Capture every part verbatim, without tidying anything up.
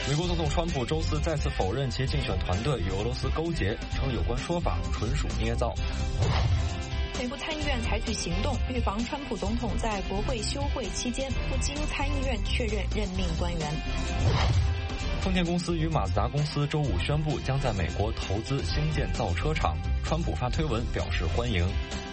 美国总统川普周四再次否认其竞选团队与俄罗斯勾结，称有关说法纯属捏造。 美国参议院采取行动，预防川普总统在国会休会期间不经参议院确认任命官员。 丰田公司与马自达公司周五宣布将在美国投资新建造车厂，川普发推文表示欢迎。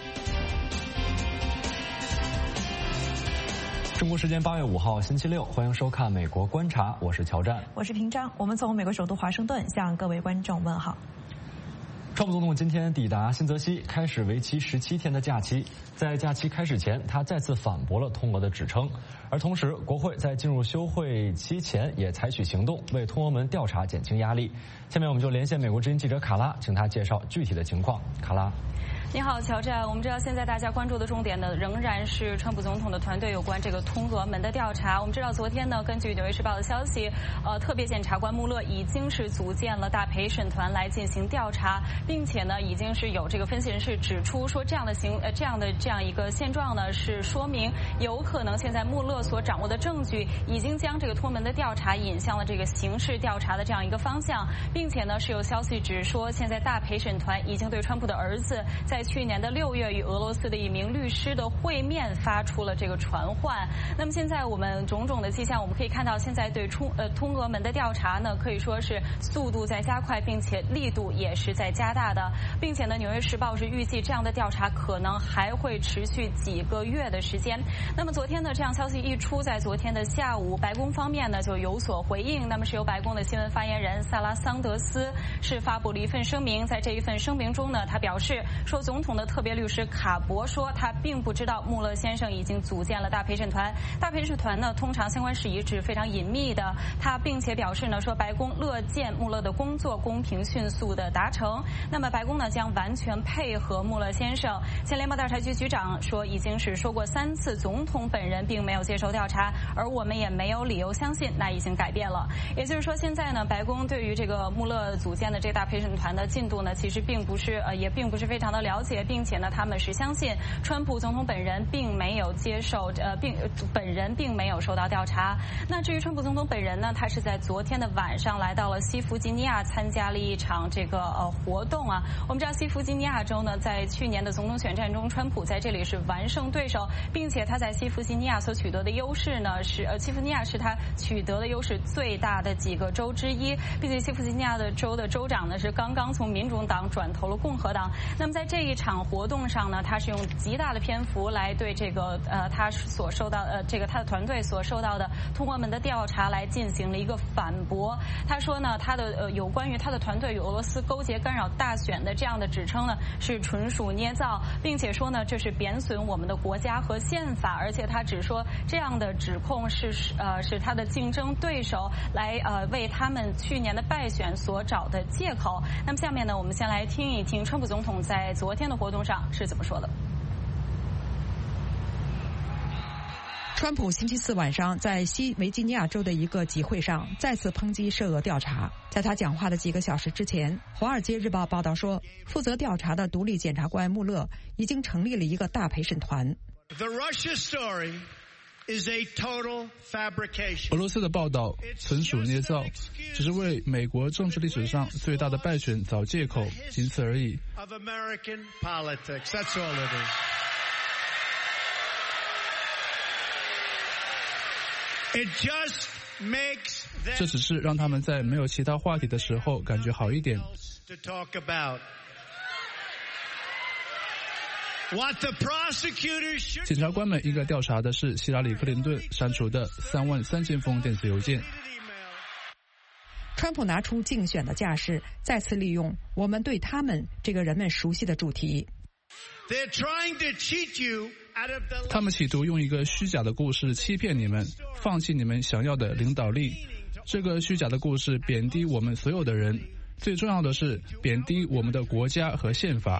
中国时间八月五号星期六，欢迎收看《美国观察》，我是乔战， 我是平章。我们从美国首都华盛顿向各位观众问好。 川普总统今天抵达新泽西，开始为期十七天的假期。在假期开始前，他再次反驳了通俄的指称，而同时，国会在进入休会期前也采取行动，为通俄门调查减轻压力。下面我们就连线美国之音记者卡拉，请他介绍具体的情况。卡拉。 你好，乔战。我们知道现在大家关注的重点呢，仍然是川普总统的团队有关这个通俄门的调查。我们知道昨天呢，根据《纽约时报》的消息，呃，特别检察官穆勒已经是组建了大陪审团来进行调查，并且呢，已经是有这个分析人士指出说，这样的行呃这样的这样一个现状呢，是说明有可能现在穆勒所掌握的证据已经将这个通俄门的调查引向了这个刑事调查的这样一个方向，并且呢，是有消息指说，现在大陪审团已经对川普的儿子在在去年的六月与俄罗斯的一名律师的会面发出了这个传唤。那么现在我们种种的迹象，我们可以看到，现在对通呃通俄门的调查呢，可以说是速度在加快，并且力度也是在加大的，并且呢，《纽约时报》是预计这样的调查可能还会持续几个月的时间。那么昨天呢，这样消息一出，在昨天的下午，白宫方面呢就有所回应。那么是由白宫的新闻发言人萨拉桑德斯是发布了一份声明，在这一份声明中呢，他表示说，总统的特别律师卡博说，他并不知道穆勒先生已经组建了大陪审团。大陪审团呢，通常相关事宜是非常隐秘的。他并且表示呢，说白宫乐见穆勒的工作公平迅速的达成。那么白宫呢，将完全配合穆勒先生。前联邦调查局局长说，已经是说过三次，总统本人并没有接受调查，而我们也没有理由相信那已经改变了。也就是说，现在呢，白宫对于这个穆勒组建的这大陪审团的进度呢，其实并不是呃，也并不是非常的了解，并且呢，他们是相信川普总统本人并没有接受呃，并本人并没有受到调查。那至于川普总统本人呢，他是在昨天的晚上来到了西弗吉尼亚，参加了一场这个呃活动啊。我们知道西弗吉尼亚州呢，在去年的总统选战中，川普在这里是完胜对手，并且他在西弗吉尼亚所取得的优势呢，是呃西弗吉尼亚是他取得的优势最大的几个州之一，并且西弗吉尼亚的州的州长呢是刚刚从民主党转投了共和党。那么在这一场活动上呢，他是用极大的篇幅来对这个呃他所受到呃这个他的团队所受到的通俄门的调查来进行了一个反驳。他说呢，他的呃有关于他的团队与俄罗斯勾结干扰大选的这样的指称呢是纯属捏造，并且说呢这是贬损我们的国家和宪法，而且他只说这样的指控是呃是他的竞争对手来呃为他们去年的败选所找的借口。那么下面呢，我们先来听一听川普总统在昨天的活动上是怎么说的。 川普星期四晚上在西维吉尼亚州的一个集会上再次抨击涉俄调查。在他讲话的几个小时之前，《华尔街日报》报道说，负责调查的独立检察官穆勒已经成立了一个大陪审团。 俄罗斯的报道纯属捏造，只是为美国政治历史上最大的败选找借口，仅此而已。这只是让他们在没有其他话题的时候感觉好一点。检察官们应该调查的是希拉里·克林顿删除的三万三千封电子邮件。 川普拿出竞选的架势，再次利用我们对他们这个人们熟悉的主题。 他们企图用一个虚假的故事欺骗你们，放弃你们想要的领导力。这个虚假的故事贬低我们所有的人，最重要的是贬低我们的国家和宪法。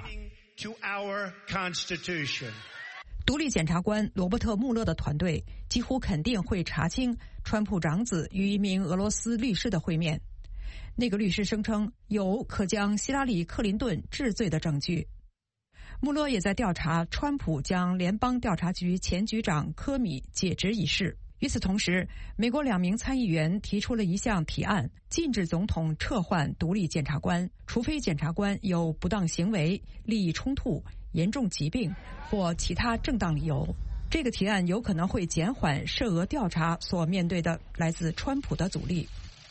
独立检察官罗伯特·穆勒的团队几乎肯定会查清川普长子与一名俄罗斯律师的会面。那个律师声称有可将希拉里·克林顿治罪的证据。穆勒也在调查川普将联邦调查局前局长科米解职一事。 与此同时，美国两名参议员提出了一项提案，禁止总统撤换独立检察官，除非检察官有不当行为、利益冲突、严重疾病或其他正当理由。这个提案有可能会减缓涉俄调查所面对的来自川普的阻力。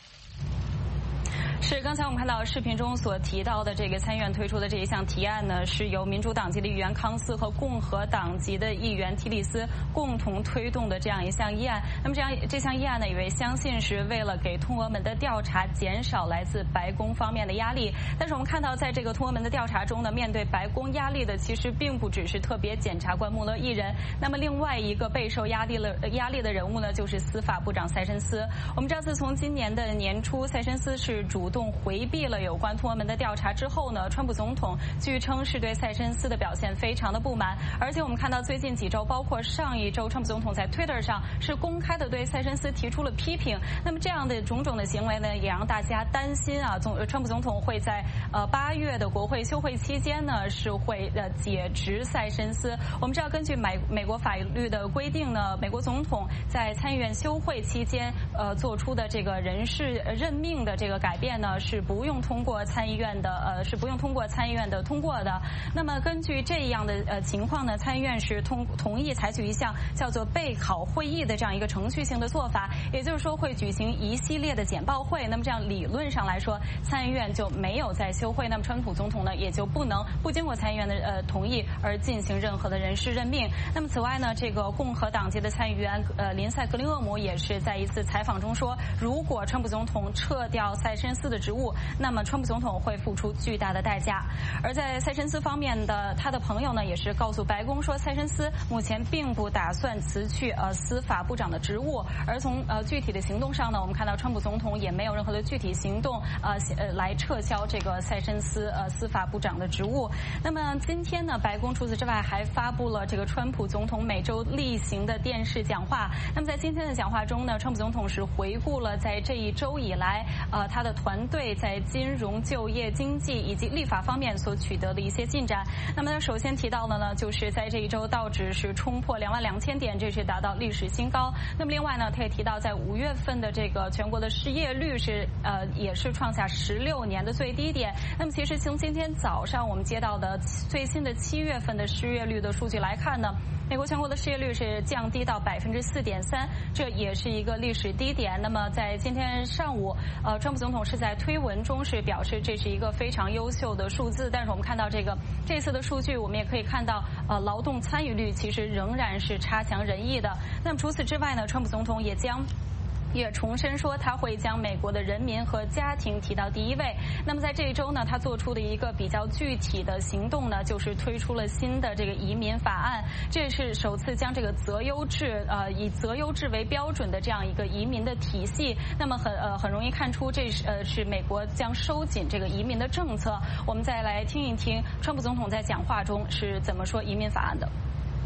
是，刚才我们看到视频中所提到的这个参议院推出的这一项提案呢，是由民主党籍的议员康斯和共和党籍的议员提里斯共同推动的这样一项议案。那么这样这项议案呢，也被相信是为了给通俄门的调查减少来自白宫方面的压力。但是我们看到，在这个通俄门的调查中呢，面对白宫压力的其实并不只是特别检察官穆勒一人。那么另外一个备受压力了压力的人物呢，就是司法部长塞申斯。我们知道，自从今年的年初，塞申斯是主动回避了有关通俄门的调查之后呢，川普总统据称是对塞申斯的表现非常的不满，而且我们看到最近几周，包括上一周，川普总统在 Twitter 上是公开的对塞申斯提出了批评。那么这样的种种的行为呢，也让大家担心啊，总川普总统会在呃八月的国会休会期间呢，是会呃解职塞申斯。我们知道，根据美美国法律的规定呢，美国总统在参议院休会期间呃做出的这个人事任命的这个改变呢，是不用通过参议院的呃是不用通过参议院的通过的。那么根据这样的呃情况呢，参议院是同同意采取一项叫做备考会议的这样一个程序性的做法，也就是说会举行一系列的简报会。那么这样理论上来说，参议院就没有在休会，那么川普总统呢也就不能不经过参议院的呃同意而进行任何的人事任命。那么此外呢，这个共和党籍的参议员呃林赛格林厄姆也是在一次采访中说，如果川普总统撤掉塞申斯的职务，那么川普总统会付出巨大的代价。而在塞申斯方面的他的朋友呢，也是告诉白宫说，塞申斯目前并不打算辞去呃司法部长的职务。而从呃具体的行动上呢，我们看到川普总统也没有任何的具体行动呃呃来撤销这个塞申斯呃司法部长的职务。那么今天呢，白宫除此之外还发布了这个川普总统每周例行的电视讲话。那么在今天的讲话中呢，川普总统是回顾了在这一周以来呃他的团队在金融、就业、经济以及立法方面所取得的一些进展。那么他首先提到的呢，就是在这一周道指是冲破两万两千点，这是达到历史新高。那么另外呢，他也提到在五月份的这个全国的失业率是呃也是创下十六年的最低点。那么其实从今天早上我们接到的最新的七月份的失业率的数据来看呢，美国全国的失业率是降低到百分之四点三，这也是一个历史低点。那么在今天上午，呃，川普总统是在推文中是表示这是一个非常优秀的数字。但是我们看到这个这次的数据，我们也可以看到，呃，劳动参与率其实仍然是差强人意的。那么除此之外呢，川普总统也将也重申说他会将美国的人民和家庭提到第一位。那么在这一周呢，他做出的一个比较具体的行动呢，就是推出了新的这个移民法案。这也是首次将这个择优制呃以择优制为标准的这样一个移民的体系。那么很呃很容易看出，这是呃是美国将收紧这个移民的政策。我们再来听一听川普总统在讲话中是怎么说移民法案的。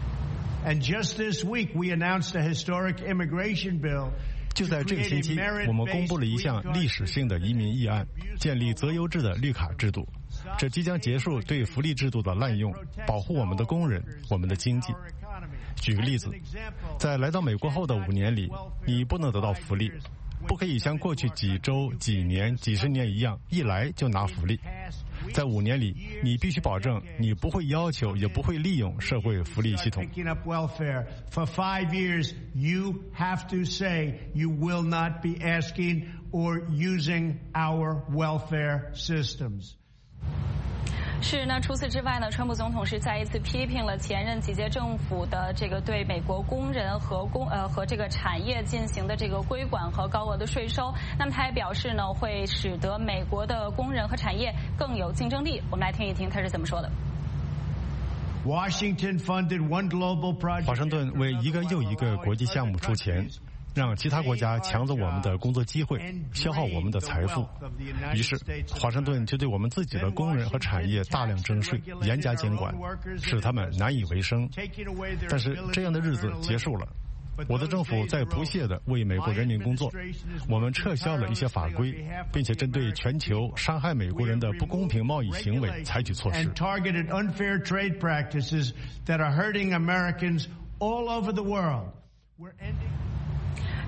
And just this week, we announced a historic immigration bill. 就在这个星期，我们公布了一项历史性的移民议案，建立择优制的绿卡制度。这即将结束对福利制度的滥用，保护我们的工人、我们的经济。举个例子，在来到美国后的五年里，你不能得到福利，不可以像过去几周、几年、几十年一样，一来就拿福利。在五年里，你必须保证你不会要求，也不会利用社会福利系统。 For five years, you have to say you will not be asking or using our welfare systems. 是，那除此之外呢，川普总统是再一次批评了前任几届政府的这个对美国工人和工呃和这个产业进行的这个规管和高额的税收。那么他也表示呢，会使得美国的工人和产业更有竞争力。我们来听一听他是怎么说的。 华盛顿为一个又一个国际项目出钱，让其他国家抢走我们的工作机会，消耗我们的财富。于是华盛顿就对我们自己的工人和产业大量征税，严加监管，使他们难以为生。但是这样的日子结束了，我的政府在不懈地为美国人民工作。我们撤销了一些法规，并且针对全球伤害美国人的不公平贸易行为采取措施。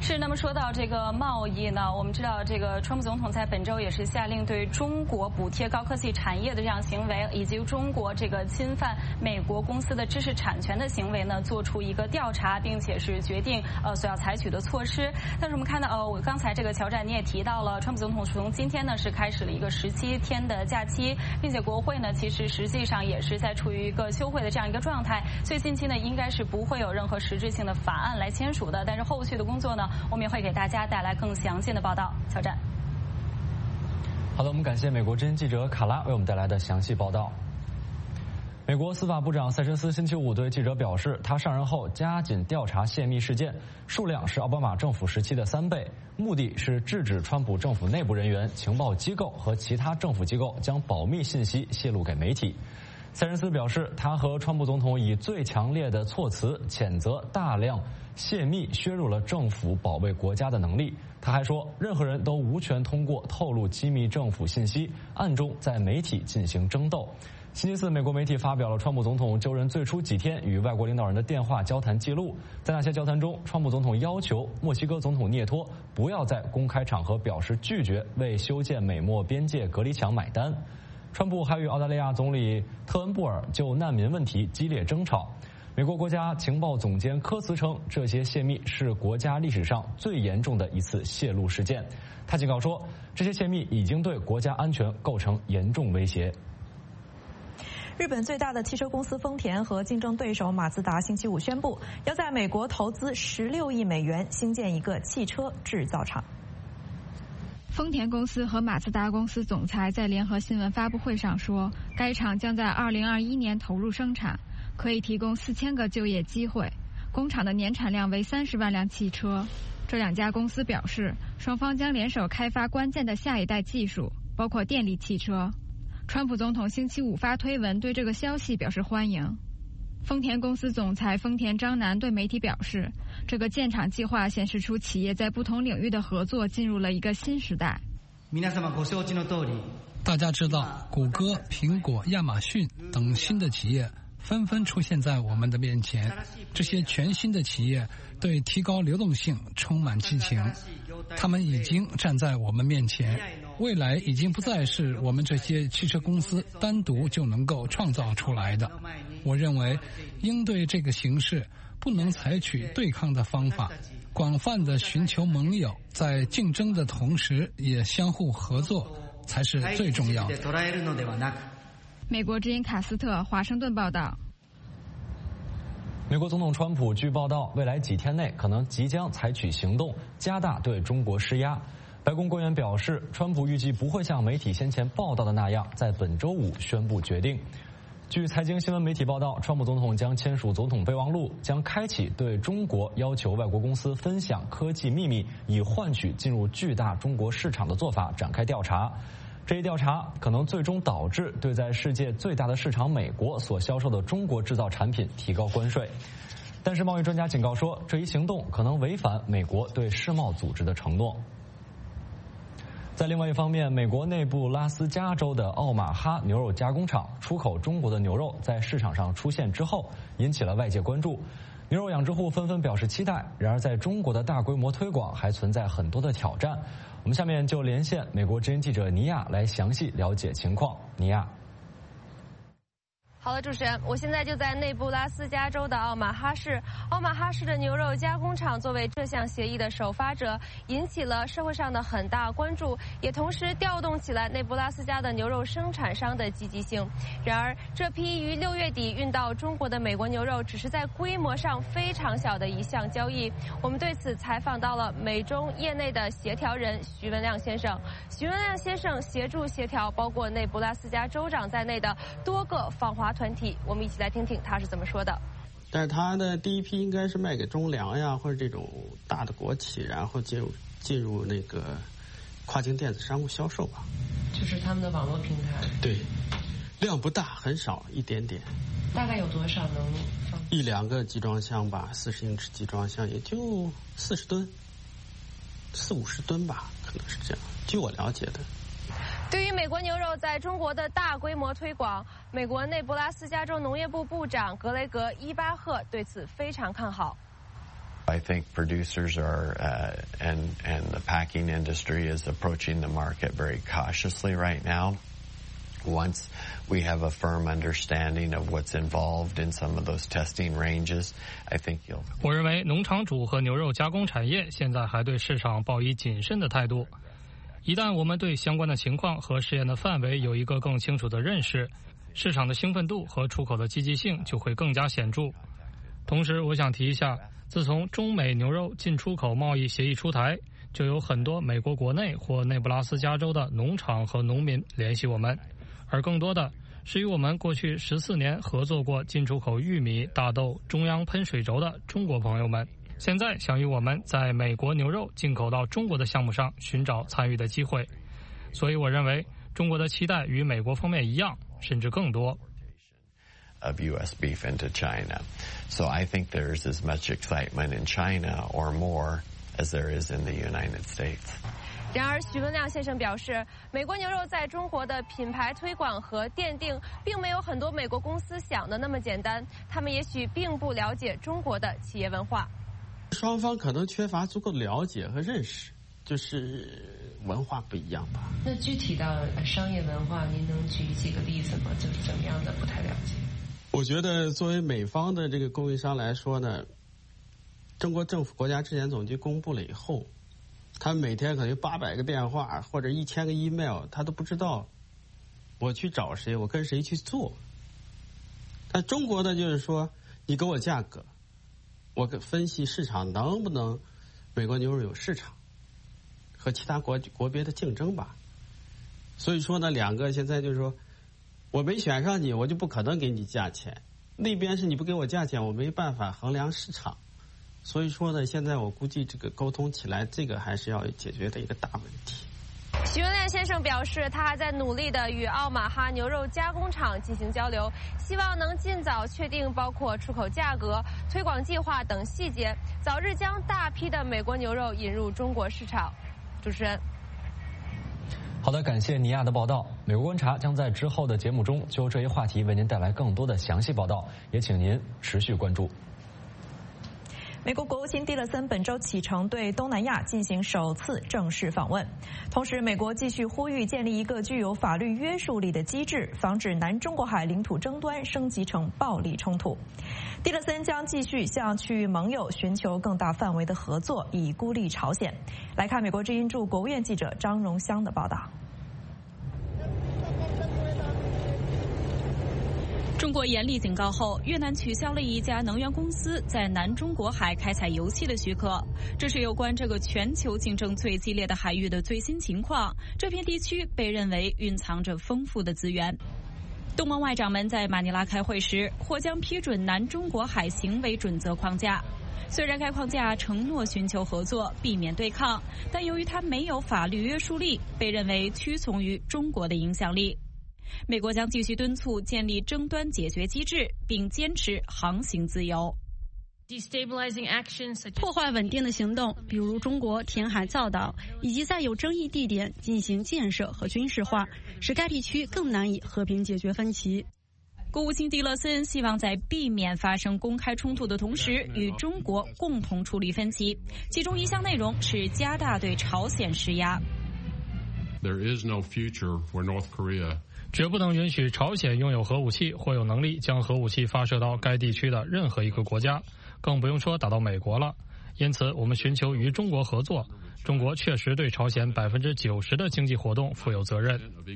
是，那么说到这个贸易呢，我们知道这个川普总统在本周也是下令对中国补贴高科技产业的这样行为，以及中国这个侵犯美国公司的知识产权的行为呢，做出一个调查，并且是决定呃所要采取的措施。但是我们看到，呃，我刚才这个乔战你也提到了，川普总统从今天呢是开始了一个十七天的假期，并且国会呢其实实际上也是在处于一个休会的这样一个状态，所以近期呢应该是不会有任何实质性的法案来签署的。但是后续的工作呢，我们也会给大家带来更详尽的报道。乔战。 好的，我们感谢美国之音记者卡拉为我们带来的详细报道。美国司法部长塞申斯星期五对记者表示，他上任后加紧调查泄密事件，数量是奥巴马政府时期的三倍，目的是制止川普政府内部人员、情报机构和其他政府机构将保密信息泄露给媒体。塞申斯表示，他和川普总统以最强烈的措辞谴责大量泄密削弱了政府保卫国家的能力。他还说，任何人都无权通过透露机密政府信息，暗中在媒体进行争斗。星期四，美国媒体发表了川普总统就任最初几天与外国领导人的电话交谈记录。在那些交谈中，川普总统要求墨西哥总统涅托不要在公开场合表示拒绝为修建美墨边界隔离墙买单。川普还与澳大利亚总理特恩布尔就难民问题激烈争吵。美国国家情报总监科茨称，这些泄密是国家历史上最严重的一次泄露事件。他警告说，这些泄密已经对国家安全构成严重威胁。 日本最大的汽车公司丰田和竞争对手马自达星期五宣布，要在美国投资十六亿美元兴建一个汽车制造厂。 丰田公司和马自达公司总裁在联合新闻发布会上说，该厂将在二零二一年投入生产，可以提供四千个就业机会。工厂的年产量为三十万辆汽车。这两家公司表示，双方将联手开发关键的下一代技术，包括电力汽车。川普总统星期五发推文对这个消息表示欢迎。丰田公司总裁丰田章男对媒体表示，这个建厂计划显示出企业在不同领域的合作进入了一个新时代。 大家知道，谷歌、苹果、亚马逊等新的企业纷纷出现在我们的面前。这些全新的企业对提高流动性充满激情，他们已经站在我们面前。未来已经不再是我们这些汽车公司单独就能够创造出来的。我认为，应对这个形势，不能采取对抗的方法，广泛的寻求盟友，在竞争的同时也相互合作，才是最重要的。 美国之音卡斯特华盛顿报道。 美国总统川普据报道，未来几天内可能即将采取行动，加大对中国施压。白宫官员表示，川普预计不会像媒体先前报道的那样，在本周五宣布决定。据财经新闻媒体报道，川普总统将签署总统备忘录，将开启对中国要求外国公司分享科技秘密，以换取进入巨大中国市场的做法展开调查。这一调查可能最终导致对在世界最大的市场美国所销售的中国制造产品提高关税。但是贸易专家警告说，这一行动可能违反美国对世贸组织的承诺。在另外一方面，美国内布拉斯加州的奥马哈牛肉加工厂出口中国的牛肉在市场上出现之后，引起了外界关注。牛肉养殖户纷纷表示期待，然而在中国的大规模推广还存在很多的挑战。我们下面就连线美国之音记者尼亚来详细了解情况。尼亚。 好的，主持人，我现在就在内布拉斯加州的奥马哈市。奥马哈市的牛肉加工厂作为这项协议的首发者，引起了社会上的很大关注，也同时调动起来内布拉斯加的牛肉生产商的积极性。然而，这批于六月底运到中国的美国牛肉，只是在规模上非常小的一项交易。我们对此采访到了美中业内的协调人徐文亮先生。徐文亮先生协助协调包括内布拉斯加州长在内的多个访华团体，我们一起来听听他是怎么说的。 但是他的第一批应该是卖给中粮呀，或者这种大的国企，然后进入进入那个跨境电子商务销售吧。 就是他们的网络平台。 对，量不大，很少，一点点。 大概有多少能放？ 一两个集装箱吧，四十英尺集装箱也就四十吨，四五十吨吧，可能是这样。据我了解的。 对于美国牛肉在中国的大规模推广，美国内布拉斯加州农业部部长格雷格·伊巴赫对此非常看好。 I think producers are uh, and and the packing industry is approaching the market very cautiously right now. Once we have a firm understanding of what's involved in some of those testing ranges, I think you'll. 我认为农场主和牛肉加工产业现在还对市场抱以谨慎的态度。一旦我们对相关的情况和试验的范围有一个更清楚的认识，市场的兴奋度和出口的积极性就会更加显著。同时，我想提一下，自从中美牛肉进出口贸易协议出台，就有很多美国国内或内布拉斯加州的农场和农民联系我们。而更多的是与我们过去十四年合作过进出口玉米、大豆、中央喷水轴的中国朋友们，现在想与我们在美国牛肉进口到中国的项目上寻找参与的机会。所以我认为中国的期待与美国方面一样，甚至更多。 Of U S beef into China. So I think there's as much excitement in China or more as there is in the United States. 然而，许文亮先生表示，美国牛肉在中国的品牌推广和奠定，并没有很多美国公司想的那么简单。他们也许并不了解中国的企业文化。 双方可能缺乏足够的了解和认识，就是文化不一样吧。 那具体到商业文化，您能举几个例子吗？就是怎么样的不太了解？ 我觉得作为美方的这个供应商来说呢，中国政府国家质检总局公布了以后，他每天可能八百个电话或者一千个 email， 他都不知道我去找谁，我跟谁去做。但中国的就是说，你给我价格，我分析市场能不能美国牛肉有市场和其他国国别的竞争吧。所以说呢，两个现在就是说，我没选上你，我就不可能给你价钱。那边是你不给我价钱，我没办法衡量市场。所以说呢，现在我估计这个沟通起来，这个还是要解决的一个大问题。 许文亮先生表示，他还在努力地与奥马哈牛肉加工厂进行交流，希望能尽早确定包括出口价格、推广计划等细节，早日将大批的美国牛肉引入中国市场。主持人。 好的，感谢尼亚的报道。美国观察将在之后的节目中就这一话题为您带来更多的详细报道，也请您持续关注。 美国国务卿蒂勒森本周启程对东南亚进行首次正式访问，同时美国继续呼吁建立一个具有法律约束力的机制，防止南中国海领土争端升级成暴力冲突。蒂勒森将继续向区域盟友寻求更大范围的合作，以孤立朝鲜。来看美国之音驻国务院记者张荣香的报道。 中国严厉警告后，越南取消了一家能源公司在南中国海开采油气的许可。这是有关这个全球竞争最激烈的海域的最新情况。这片地区被认为蕴藏着丰富的资源。东盟外长们在马尼拉开会时，或将批准南中国海行为准则框架。虽然该框架承诺寻求合作，避免对抗，但由于它没有法律约束力，被认为屈从于中国的影响力。美国将继续敦促建立争端解决机制，并坚持航行自由。 破坏稳定的行动，比如中国填海造岛，以及在有争议地点进行建设和军事化，使该地区更难以和平解决分歧。 国务卿蒂勒森希望在避免发生公开冲突的同时，与中国共同处理分歧，其中一项内容是加大对朝鲜施压。 There is no future for North Korea. 绝不能允许朝鲜拥有核武器或有能力将核武器发射到该地区的任何一个国家，更不用说打到美国了。因此，我们寻求与中国合作。中国确实对朝鲜百分之九十的经济活动负有责任。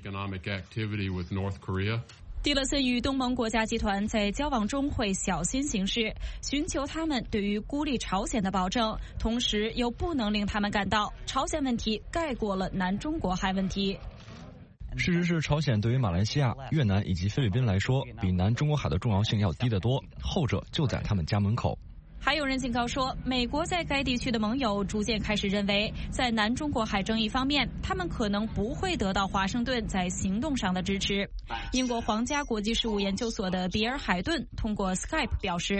蒂勒森与东盟国家集团在交往中会小心行事，寻求他们对于孤立朝鲜的保证，同时又不能令他们感到朝鲜问题盖过了南中国海问题。 事实是，朝鲜对于马来西亚、越南以及菲律宾来说，比南中国海的重要性要低得多，后者就在他们家门口。 还有人警告说，美国在该地区的盟友逐渐开始认为，在南中国海争议方面，他们可能不会得到华盛顿在行动上的支持。英国皇家国际事务研究所的比尔·海顿通过 Skype 表示，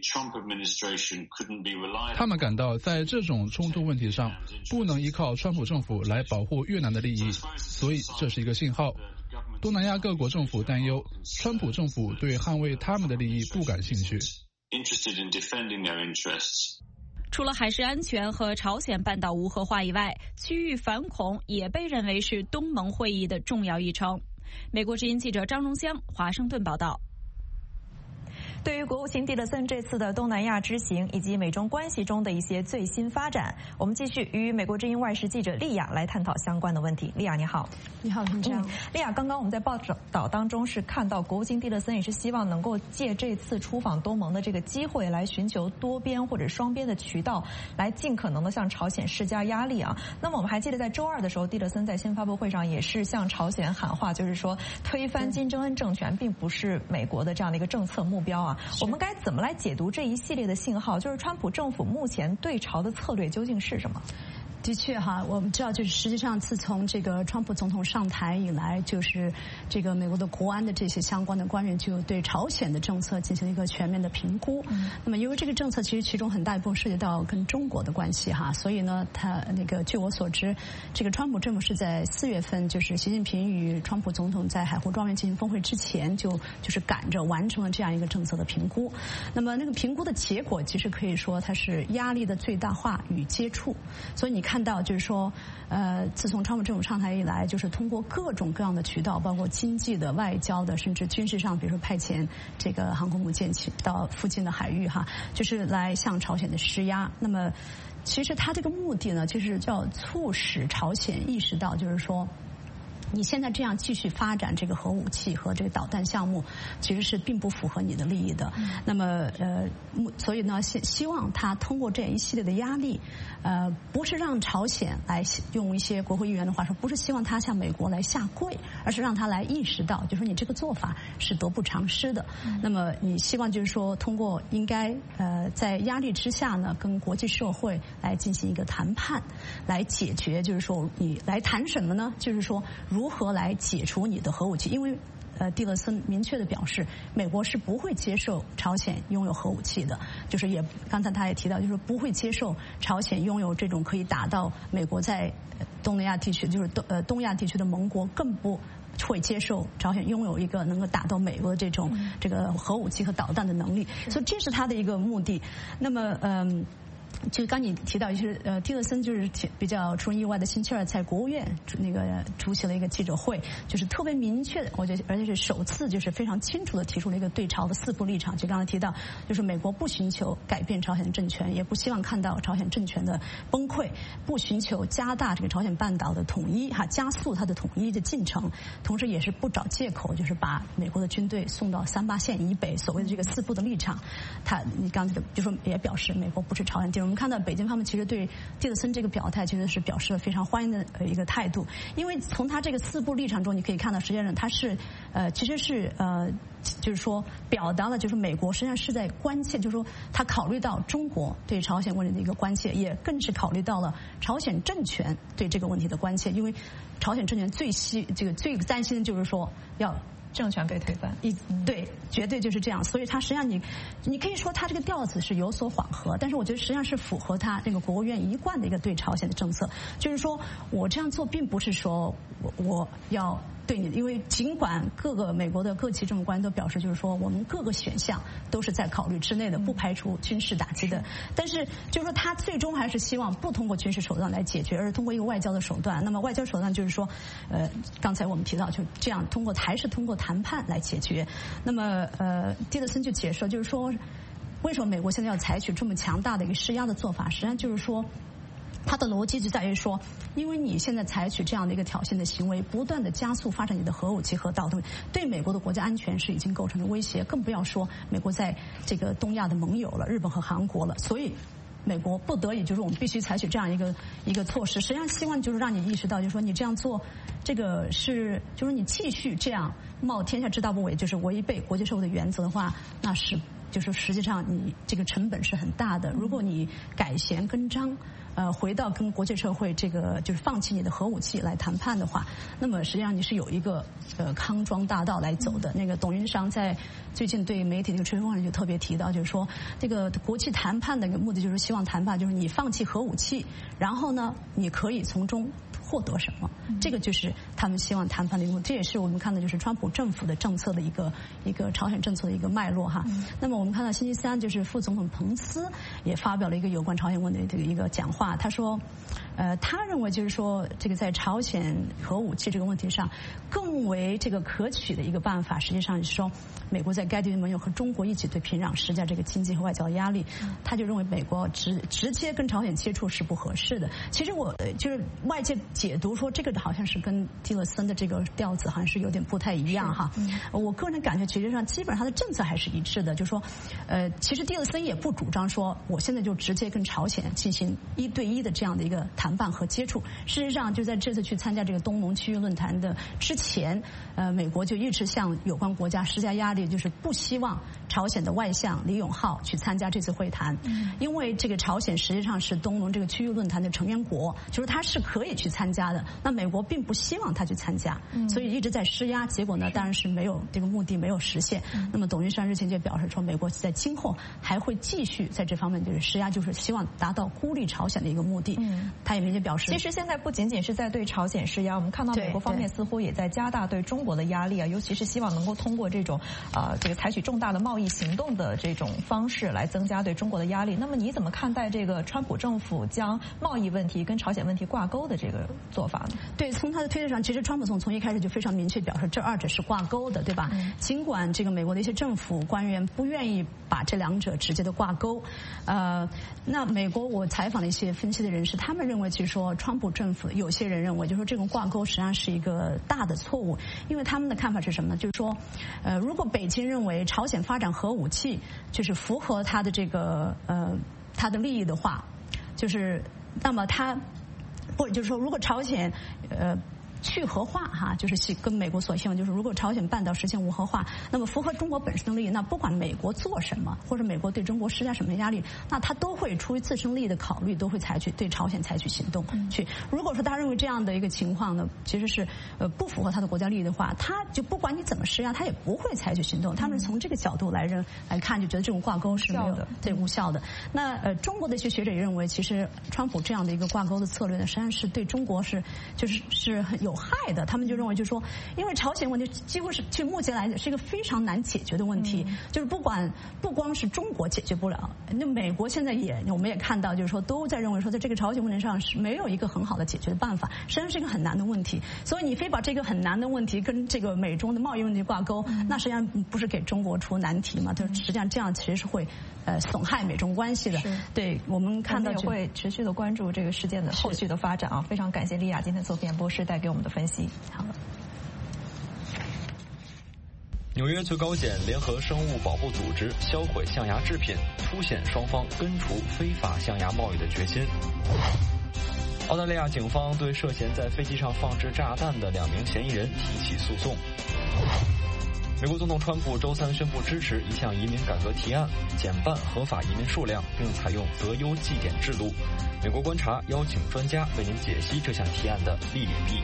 他们感到在这种冲突问题上不能依靠川普政府来保护越南的利益，所以这是一个信号。东南亚各国政府担忧，川普政府对捍卫他们的利益不感兴趣。 除了海事安全和朝鲜半岛无核化以外，区域反恐也被认为是东盟会议的重要议程。美国之音记者张荣香华盛顿报道。 对于国务卿蒂勒森这次的东南亚之行以及美中关系中的一些最新发展，我们继续与美国之音外事记者丽亚来探讨相关的问题。丽亚你好。 你好，陈长。 丽亚，刚刚我们在报道当中是看到国务卿蒂勒森也是希望能够借这次出访东盟的这个机会来寻求多边或者双边的渠道，来尽可能的向朝鲜施加压力啊。那么我们还记得在周二的时候，蒂勒森在新发布会上也是向朝鲜喊话，就是说推翻金正恩政权并不是美国的这样的一个政策目标啊。我们该怎么来解读这一系列的信号？就是川普政府目前对朝的策略究竟是什么？ 的确哈，我们知道，就是实际上自从这个川普总统上台以来，就是这个美国的国安的这些相关的官员就对朝鲜的政策进行了一个全面的评估。嗯、那么，因为这个政策其实其中很大一部分涉及到跟中国的关系哈，所以呢，他那个据我所知，这个川普政府是在四月份，就是习近平与川普总统在海湖庄园进行峰会之前，就就是赶着完成了这样一个政策的评估。那么，那个评估的结果其实可以说它是压力的最大化与接触，所以你看。看到就是说，呃，自从川普政府上台以来，就是通过各种各样的渠道，包括经济的、外交的，甚至军事上，比如说派遣这个航空母舰去到附近的海域哈，就是来向朝鲜的施压。那么，其实他这个目的呢，就是叫促使朝鲜意识到，就是说。你现在这样继续发展这个核武器和这个导弹项目，其实是并不符合你的利益的。嗯、那么呃，所以呢，希希望他通过这一系列的压力，呃，不是让朝鲜来用一些国会议员的话说，不是希望他向美国来下跪，而是让他来意识到，就是说你这个做法是得不偿失的。嗯、那么你希望就是说，通过应该呃在压力之下呢，跟国际社会来进行一个谈判，来解决，就是说你来谈什么呢？就是说如如何来解除你的核武器？因为呃，蒂勒森明确的表示，美国是不会接受朝鲜拥有核武器的，就是也刚才他也提到，就是不会接受朝鲜拥有这种可以打到美国在东南亚地区，就是东呃东亚地区的盟国，更不会接受朝鲜拥有一个能够打到美国的这种这个核武器和导弹的能力，所以这是他的一个目的。那么嗯。就刚你提到，就是呃，蒂勒森就是比较出人意外的，星期二在国务院那个出席了一个记者会，就是特别明确的，我觉得而且是首次就是非常清楚的提出了一个对朝的四不立场。就刚才提到，就是美国不寻求改变朝鲜的政权，也不希望看到朝鲜政权的崩溃，不寻求加大这个朝鲜半岛的统一哈，加速它的统一的进程，同时也是不找借口，就是把美国的军队送到三八线以北，所谓的这个四不的立场。他你刚才就说也表示美国不是朝鲜敌人。我们看到北京方面其实对蒂勒森这个表态其实是表示了非常欢迎的一个态度，因为从他这个四步立场中你可以看到，实际上他是呃其实是呃就是说表达了就是美国实际上是在关切，就是说他考虑到中国对朝鲜问题的一个关切，也更是考虑到了朝鲜政权对这个问题的关切，因为朝鲜政权最希这个最担心的就是说要。 政权被推翻， 一对，绝对就是这样。所以他实际上你，你可以说他这个调子是有所缓和，但是我觉得实际上是符合他这个国务院一贯的一个对朝鲜的政策，就是说我这样做并不是说我我要对你，因为尽管各个美国的各级政府官员都表示，就是说我们各个选项都是在考虑之内的，不排除军事打击的，但是就是说他最终还是希望不通过军事手段来解决，而是通过一个外交的手段。那么外交手段就是说，呃，刚才我们提到就这样通过还是通过谈判来解决。那么呃，蒂勒森就解释，就是说为什么美国现在要采取这么强大的一个施压的做法，实际上就是说。他的逻辑就在于说，因为你现在采取这样的一个挑衅的行为，不断的加速发展你的核武器和导弹，对美国的国家安全是已经构成了威胁，更不要说美国在这个东亚的盟友了，日本和韩国了，所以。美国不得已就是我们必须采取这样一个一个措施，实际上希望就是让你意识到，就是说你这样做，这个是就是你继续这样冒天下之大不韪，就是违背国际社会的原则的话，那是就是实际上你这个成本是很大的。如果你改弦更张，呃，回到跟国际社会这个就是放弃你的核武器来谈判的话，那么实际上你是有一个呃康庄大道来走的。那个董云裳在最近对媒体那个吹风上就特别提到，就是说这个国际谈判的一个目的就是希望谈判就是你放弃核武器，然后呢，你可以从中获得什么？这个就是他们希望谈判的一个，这也是我们看的就是川普政府的政策的一个一个朝鲜政策的一个脉络哈。那么我们看到星期三就是副总统彭斯也发表了一个有关朝鲜问题的一个讲话，他说，呃，他认为就是说这个在朝鲜核武器这个问题上，更为这个可取的一个办法，实际上是说美国在该地区盟友和中国一起对平壤施加这个经济和外交的压力。他就认为美国直直接跟朝鲜接触是不合适的。其实我就是外界解读说这个好像是跟蒂勒森的这个调子好像是有点不太一样哈。我个人感觉其实上基本上他的政策还是一致的，就是说，呃，其实蒂勒森也不主张说我现在就直接跟朝鲜进行一对一的这样的一个谈判和接触。事实上，就在这次去参加这个东盟区域论坛的之前，呃，美国就一直向有关国家施加压力，就是不希望朝鲜的外相李永浩去参加这次会谈，因为这个朝鲜实际上是东盟这个区域论坛的成员国，就是他是可以去参加的。那美国并不希望他去参加，所以一直在施压，结果呢，当然是没有这个目的没有实现。那么董玉山日前就表示说，美国在今后还会继续在这方面就是施压，就是希望达到孤立朝鲜的一个目的。嗯，他也明确表示， 其实现在不仅仅是在对朝鲜施压，我们看到美国方面似乎也在加大对中国的压力啊，尤其是希望能够通过这种啊、呃、这个采取重大的贸易行动的这种方式来增加对中国的压力。那么你怎么看待这个川普政府将贸易问题跟朝鲜问题挂钩的这个做法呢？ 对，从他的推特上，其实川普从从一开始就非常明确表示，这二者是挂钩的，对吧？嗯、尽管这个美国的一些政府官员不愿意把这两者直接的挂钩，呃，那美国我采访了一些分析的人士，他们认为，其实说川普政府有些人认为，就是说这种挂钩实际上是一个大的错误，因为他们的看法是什么呢？就是说，呃，如果北京认为朝鲜发展核武器就是符合他的这个呃他的利益的话，就是那么他或者就是说，如果朝鲜呃。去核化哈，就是跟美国所希望，就是如果朝鲜半岛实现无核化，那么符合中国本身的利益，那不管美国做什么，或者美国对中国施加什么压力，那他都会出于自身利益的考虑，都会采取对朝鲜采取行动去。如果说他认为这样的一个情况呢，其实是呃不符合他的国家利益的话，他就不管你怎么施压，他也不会采取行动。他们从这个角度来认来看，就觉得这种挂钩是没有的，对无效的。那呃中国的一些学者也认为，其实川普这样的一个挂钩的策略呢，实际上是对中国是就是是很有。有害的，他们就认为就是说，因为朝鲜问题几乎是，其实目前来讲是一个非常难解决的问题，嗯、就是不管不光是中国解决不了，那美国现在也我们也看到，就是说都在认为说，在这个朝鲜问题上是没有一个很好的解决的办法，实际上是一个很难的问题。所以你非把这个很难的问题跟这个美中的贸易问题挂钩，嗯、那实际上不是给中国出难题嘛？就是实际上这样其实是会呃损害美中关系的。对，我们看到也会持续的关注这个事件的后续的发展啊。非常感谢莉亚今天做演播室带给我们的分析。好了。 纽约最高检联合生物保护组织销毁象牙制品，凸显双方根除非法象牙贸易的决心。澳大利亚警方对涉嫌在飞机上放置炸弹的两名嫌疑人提起诉讼。美国总统川普周三宣布支持一项移民改革提案，减半合法移民数量，并采用择优绩点制度。美国观察邀请专家为您解析这项提案的利与弊。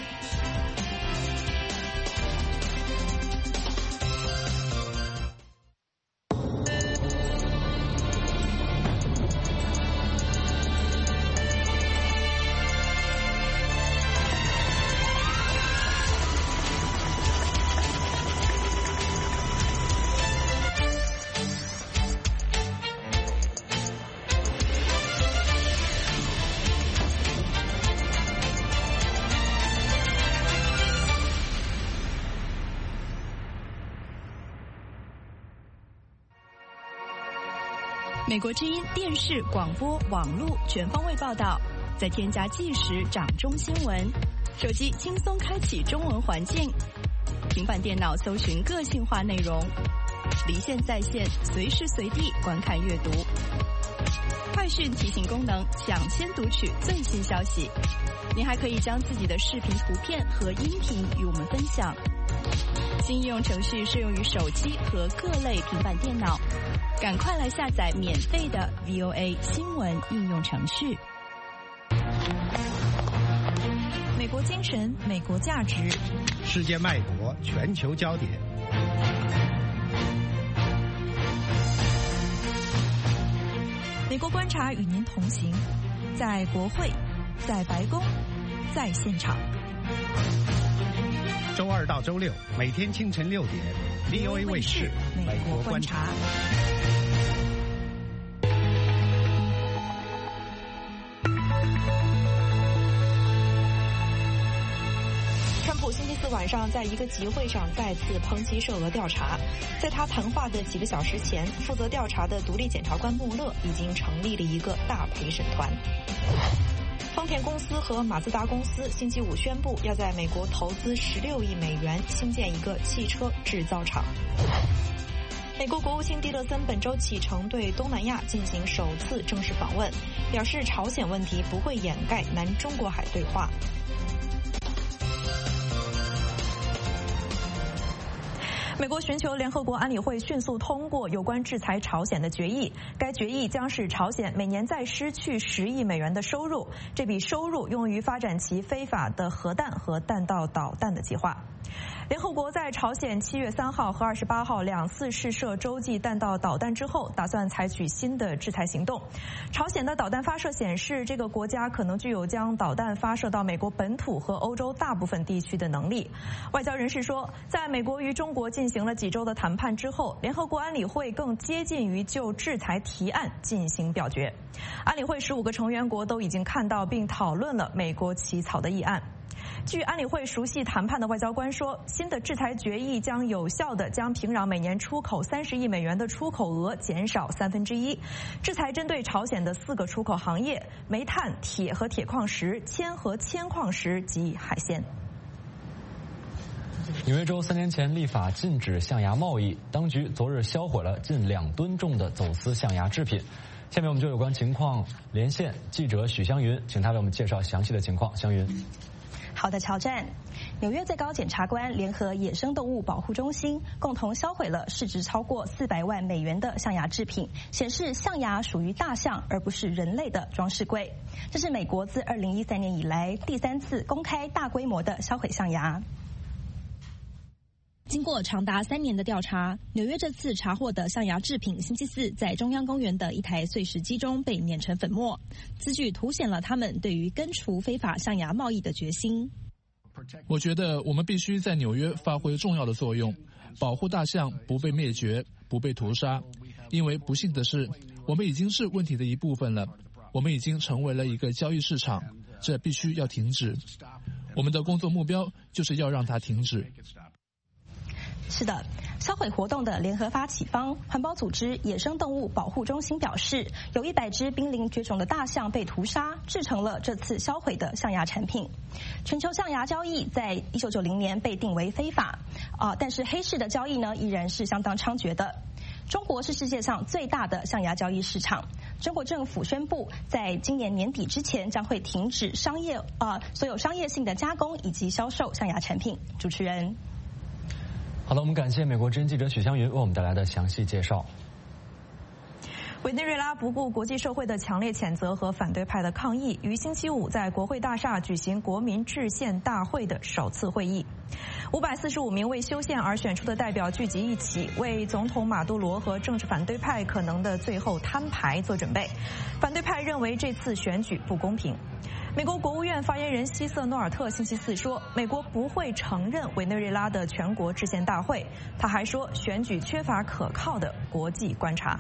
美国之音电视、广播、网络全方位报道，再添加即时掌中新闻，手机轻松开启中文环境，平板电脑搜寻个性化内容，离线在线，随时随地观看阅读。快讯提醒功能，抢先读取最新消息。您还可以将自己的视频、图片和音频与我们分享。新应用程序适用于手机和各类平板电脑。赶快来下载免费的 V O A 新闻应用程序。 美国精神，美国价值， 世界脉搏，全球焦点。 美国观察与您同行，在国会，在白宫， 在现场。 周二到周六每天清晨六点 ，V O A 卫视《美国观察》。 川普星期四晚上在一个集会上再次抨击涉俄调查。在他谈话的几个小时前，负责调查的独立检察官穆勒已经成立了一个大陪审团。丰田公司和马自达公司星期五宣布要在美国投资十六亿美元兴建一个汽车制造厂。美国国务卿蒂勒森本周启程对东南亚进行首次正式访问，表示朝鲜问题不会掩盖南中国海对话。美国寻求联合国安理会迅速通过有关制裁朝鲜的决议，该决议将使朝鲜每年再失去十亿美元的收入，这笔收入用于发展其非法的核弹和弹道导弹的计划。联合国在朝鲜七月三号和二十八号两次试射洲际弹道导弹之后，打算采取新的制裁行动。朝鲜的导弹发射显示，这个国家可能具有将导弹发射到美国本土和欧洲大部分地区的能力。外交人士说，在美国与中国进行了几周的谈判之后，联合国安理会更接近于就制裁提案进行表决。安理会十五个成员国都已经看到并讨论了美国起草的议案。据安理会熟悉谈判的外交官说，新的制裁决议将有效地将平壤每年出口三十亿美元的出口额减少三分之一。制裁针对朝鲜的四个出口行业：煤炭、铁和铁矿石、铅和铅矿石及海鲜。 纽约州三年前立法禁止象牙贸易，当局昨日销毁了近两吨重的走私象牙制品。下面我们就有关情况连线记者许湘云，请他为我们介绍详细的情况。湘云。 好的，乔战。纽约最高检察官联合野生动物保护中心共同销毁了市值超过四百万美元的象牙制品，显示象牙属于大象而不是人类的装饰柜。这是美国自二零一三年以来第三次公开大规模的销毁象牙。经过长达三年的调查，纽约这次查获的象牙制品，星期四在中央公园的一台碎石机中被碾成粉末。此举凸显了他们对于根除非法象牙贸易的决心。 我觉得我们必须在纽约发挥重要的作用，保护大象不被灭绝，不被屠杀。因为不幸的是，我们已经是问题的一部分了，我们已经成为了一个交易市场，这必须要停止。我们的工作目标就是要让它停止。 是的，销毁活动的联合发起方环保组织野生动物保护中心表示，有一百只濒临绝种的大象被屠杀，制成了这次销毁的象牙产品。全球象牙交易在一九九零年被定为非法，啊、呃，但是黑市的交易呢依然是相当猖獗的。中国是世界上最大的象牙交易市场。中国政府宣布，在今年年底之前将会停止商业啊、呃、所有商业性的加工以及销售象牙产品。主持人。 好的，我们感谢美国之音记者许湘云为我们带来的详细介绍。 委内瑞拉不顾国际社会的强烈谴责和反对派的抗议，于星期五在国会大厦举行国民制宪大会的首次会议。五百四十五名为修宪而选出的代表聚集一起，为总统马杜罗和政治反对派可能的最后摊牌做准备。反对派认为这次选举不公平。美国国务院发言人希瑟诺尔特星期四说，美国不会承认委内瑞拉的全国制宪大会。他还说，选举缺乏可靠的国际观察。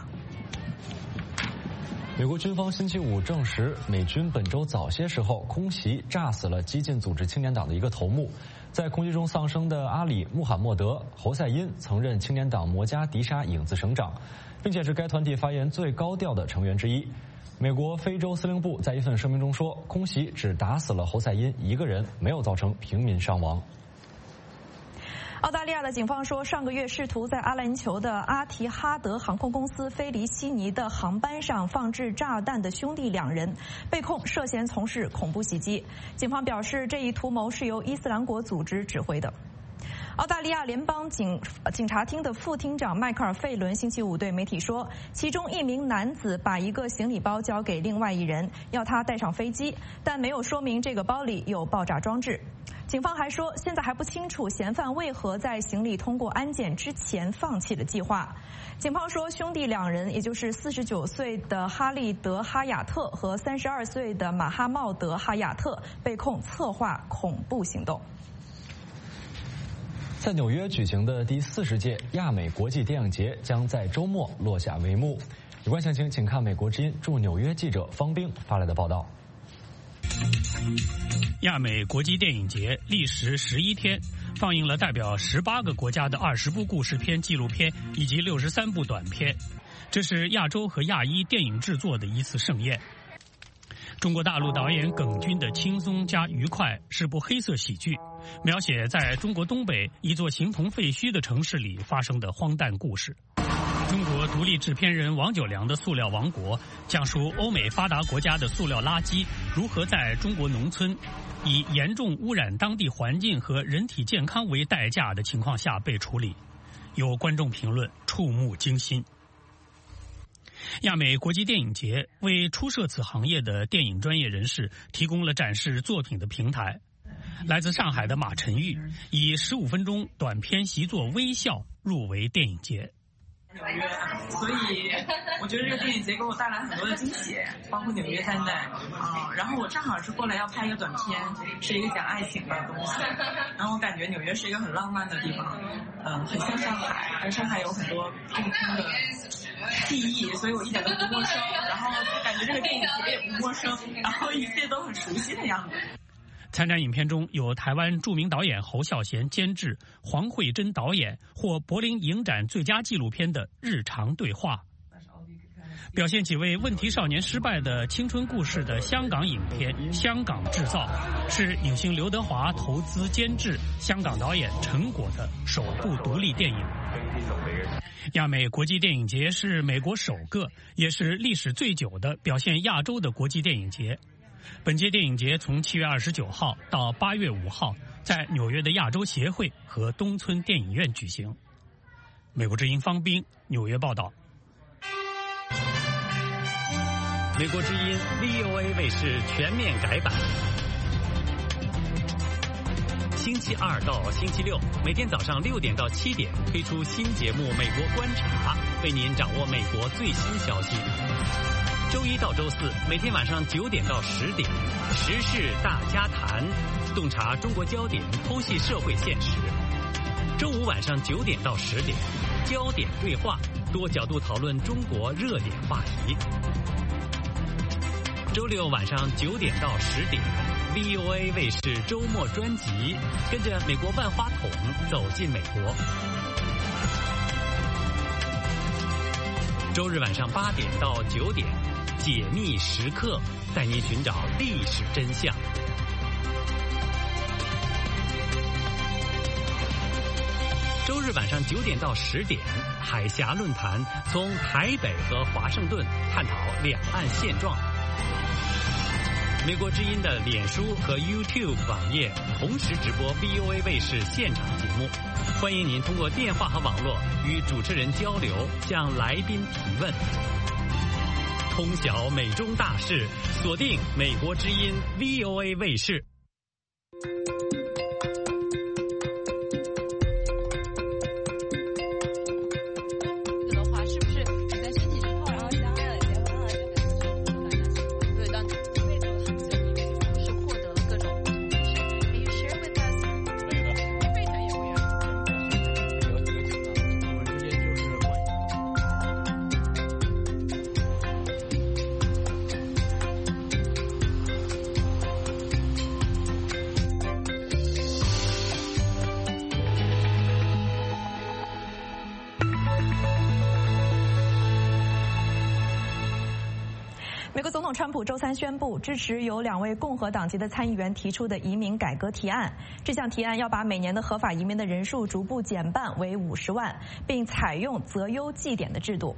美国军方星期五证实，美军本周早些时候空袭炸死了激进组织青年党的一个头目。在空袭中丧生的阿里·穆罕默德·侯赛因曾任青年党摩加迪沙影子省长，并且是该团体发言最高调的成员之一。美国非洲司令部在一份声明中说，空袭只打死了侯赛因一个人，没有造成平民伤亡。 澳大利亚的警方说，上个月试图在阿联酋的阿提哈德航空公司飞离悉尼的航班上放置炸弹的兄弟两人被控涉嫌从事恐怖袭击。警方表示，这一图谋是由伊斯兰国组织指挥的。 澳大利亚联邦警警察厅的副厅长迈克尔·费伦星期五对媒体说，其中一名男子把一个行李包交给另外一人，要他带上飞机，但没有说明这个包里有爆炸装置。警方还说，现在还不清楚嫌犯为何在行李通过安检之前放弃了计划。警方说，兄弟两人，也就是四十九岁的哈利德·哈亚特和三十二岁的马哈茂德·哈亚特，被控策划恐怖行动。 在纽约举行的第四十届亚美国际电影节将在周末落下帷幕。有关详情，请看美国之音驻纽约记者方冰发来的报道。 亚美国际电影节历时十一天，放映了代表十八个国家的二十部故事片、纪录片以及六十三部短片。这是亚洲和亚裔电影制作的一次盛宴。中国大陆导演耿军的《轻松加愉快》是部黑色喜剧，描写在中国东北一座形同废墟的城市里发生的荒诞故事。中国独立制片人王九良的《塑料王国》讲述欧美发达国家的塑料垃圾如何在中国农村以严重污染当地环境和人体健康为代价的情况下被处理，有观众评论触目惊心。亚美国际电影节为初涉此行业的电影专业人士提供了展示作品的平台。来自上海的马晨玉以十五分钟短片习作《微笑》入围电影节。 纽约，所以我觉得这个电影节给我带来很多的惊喜，包括纽约在内啊、嗯。然后我正好是过来要拍一个短片，是一个讲爱情的东西。然后我感觉纽约是一个很浪漫的地方，嗯，很像上海，而上海有很多共通的记忆，所以我一点都不陌生。然后感觉这个电影节也不陌生，然后一切都很熟悉的样子。 参展影片中有台湾著名导演侯孝贤监制，黄慧珍导演获柏林影展最佳纪录片的《日常对话》，表现几位问题少年失败的青春故事的香港影片《香港制造》，是影星刘德华投资监制、香港导演陈果的首部独立电影。亚美国际电影节是美国首个，也是历史最久的表现亚洲的国际电影节。本届电影节从七月二十九号到八月五号，在纽约的亚洲协会和东村电影院举行。美国之音方斌纽约报道。 美国之音 V O A 卫视全面改版，星期二到星期六每天早上六点到七点推出新节目《美国观察》，为您掌握美国最新消息。周一到周四每天晚上九点到十点，时事大家谈，洞察中国焦点，剖析社会现实。周五晚上九点到十点，焦点对话，多角度讨论中国热点话题。周六晚上九点到十点 ，V O A 卫视周末专辑，跟着美国万花筒走进美国。周日晚上八点到九点。解密时刻，带您寻找历史真相。周日晚上九点到十点，海峡论坛从台北和华盛顿探讨两岸现状。美国之音的脸书和 YouTube 网页同时直播 V O A 卫视现场节目，欢迎您通过电话和网络与主持人交流，向来宾提问。通晓美中大事，锁定美国之音 V O A 卫视。 这个的话，是不是你在身体之后，然后相爱了、结婚了，就感觉对，当为了他们在里面是获得了各种不同的事。Can you share with us？ 沸腾也会有。 有几个情况，我们之间就是关于。 美国总统川普周三宣布支持由两位共和党籍的参议员提出的移民改革提案。这项提案要把每年的合法移民的人数逐步减半为五十万，并采用择优绩点的制度。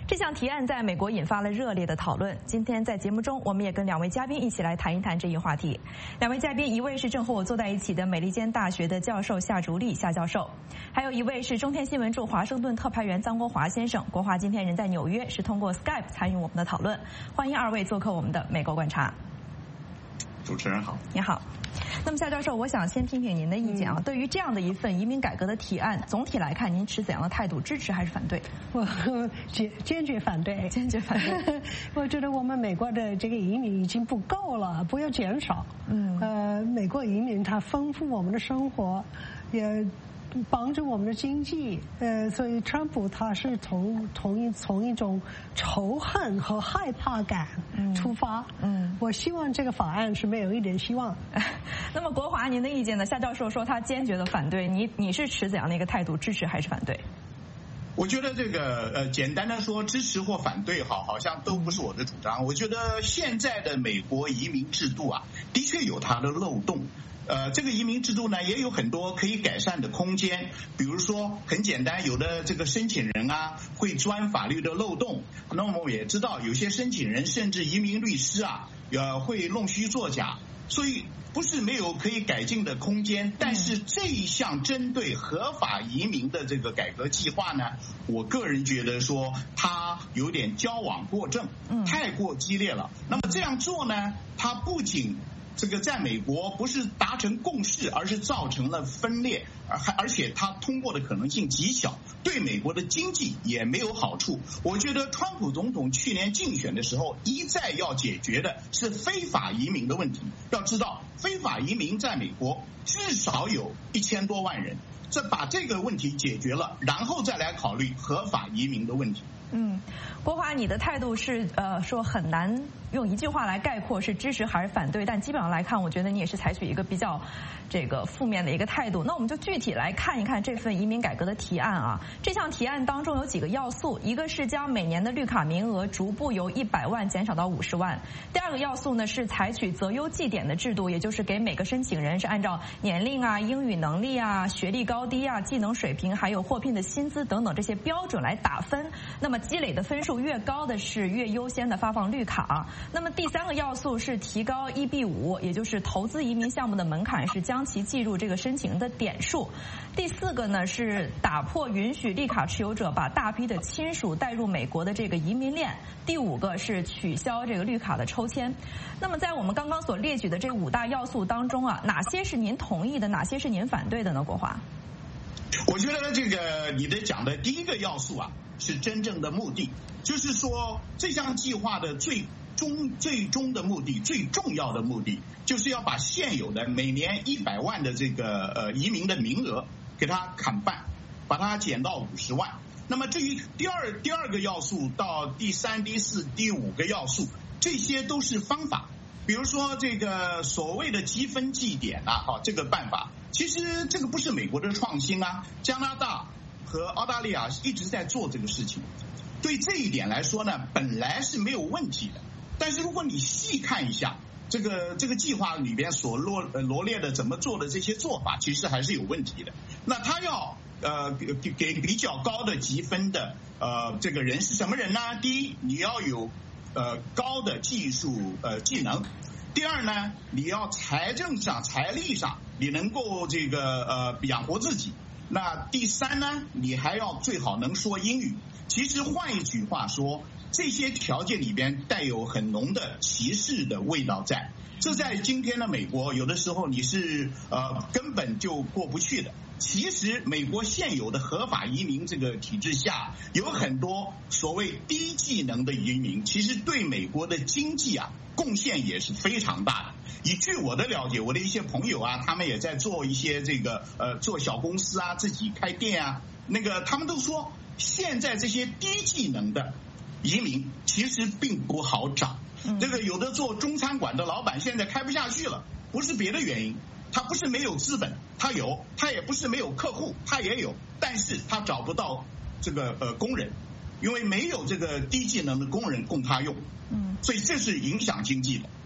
这项提案在美国引发了热烈的讨论。今天在节目中，我们也跟两位嘉宾一起来谈一谈这一话题。两位嘉宾，一位是正和我坐在一起的美利坚大学的教授夏竹立夏教授，还有一位是中天新闻驻华盛顿特派员臧国华先生。国华今天人在纽约，是通过 Skype 参与我们的讨论。欢迎二位做客我们的美国观察。 主持人好。 你好。那么夏教授，我想先听听您的意见啊。嗯、对于这样的一份移民改革的提案，总体来看，您持怎样的态度？支持还是反对？ 我坚坚决反对， 坚决反对。 我觉得我们美国的这个移民已经不够了，不要减少。嗯。呃，美国移民它丰富我们的生活，也帮助我们的经济。呃，所以川普他是从从一从一种仇恨和害怕感出发。嗯。嗯，我希望这个法案是没有一点希望。 那么国华，您的意见呢？夏教授说他坚决的反对，你你是持怎样的一个态度？支持还是反对？ 我觉得这个呃，简单的说支持或反对，好，好像都不是我的主张。我觉得现在的美国移民制度啊，的确有它的漏洞。呃，这个移民制度呢，也有很多可以改善的空间。比如说，很简单，有的这个申请人啊，会钻法律的漏洞。那么我们也知道，有些申请人甚至移民律师啊，呃，会弄虚作假。所以不是没有可以改进的空间，但是这一项针对合法移民的这个改革计划呢，我个人觉得说它有点矫枉过正，太过激烈了。那么这样做呢，它不仅这个在美国不是达成共识，而是造成了分裂，而而且它通过的可能性极小，对美国的经济也没有好处。我觉得川普总统去年竞选的时候一再要解决的是非法移民的问题。要知道，非法移民在美国至少有一千多万人，这把这个问题解决了，然后再来考虑合法移民的问题。 嗯，国华，你的态度是呃说很难用一句话来概括是支持还是反对，但基本上来看，我觉得你也是采取一个比较这个负面的一个态度。那我们就具体来看一看这份移民改革的提案啊。这项提案当中有几个要素，一个是将每年的绿卡名额逐步由一百万减少到五十万。第二个要素呢是采取择优绩点的制度，也就是给每个申请人是按照年龄啊、英语能力啊、学历高低啊、技能水平，还有获聘的薪资等等这些标准来打分。那么积累的分数越高的是越优先的发放绿卡。那么第三个要素是提高 E B 五， 也就是投资移民项目的门槛，是将其计入这个申请人的点数。第四个呢是打破允许绿卡持有者把大批的亲属带入美国的这个移民链。第五个是取消这个绿卡的抽签。那么在我们刚刚所列举的这五大要素当中啊，哪些是您同意的，哪些是您反对的呢？国华， 我觉得这个你的讲的第一个要素啊，是真正的目的，就是说这项计划的最终最终的目的，最重要的目的，就是要把现有的每年一百万的这个呃移民的名额给它砍半，把它减到五十万。那么至于第二第二个要素到第三、第四、第五个要素，这些都是方法。比如说这个所谓的积分计点啊，好，这个办法其实这个不是美国的创新啊，加拿大和澳大利亚一直在做这个事情。对这一点来说呢，本来是没有问题的。但是如果你细看一下这个这个计划里边所罗罗列的怎么做的这些做法，其实还是有问题的。那他要呃给给比较高的积分的呃这个人是什么人呢？第一，你要有呃高的技术呃技能。第二呢，你要财政上财力上你能够这个呃养活自己。那第三呢，你还要最好能说英语。其实换一句话说，这些条件里边带有很浓的歧视的味道在。这在今天的美国，有的时候你是呃根本就过不去的。其实美国现有的合法移民这个体制下，有很多所谓低技能的移民，其实对美国的经济啊贡献也是非常大的。以据我的了解，我的一些朋友啊，他们也在做一些这个呃做小公司啊，自己开店啊，那个他们都说，现在这些低技能的移民其实并不好找。这个有的做中餐馆的老板现在开不下去了，不是别的原因，他不是没有资本，他有；他也不是没有客户，他也有，但是他找不到这个呃工人，因为没有这个低技能的工人供他用，嗯，所以这是影响经济的。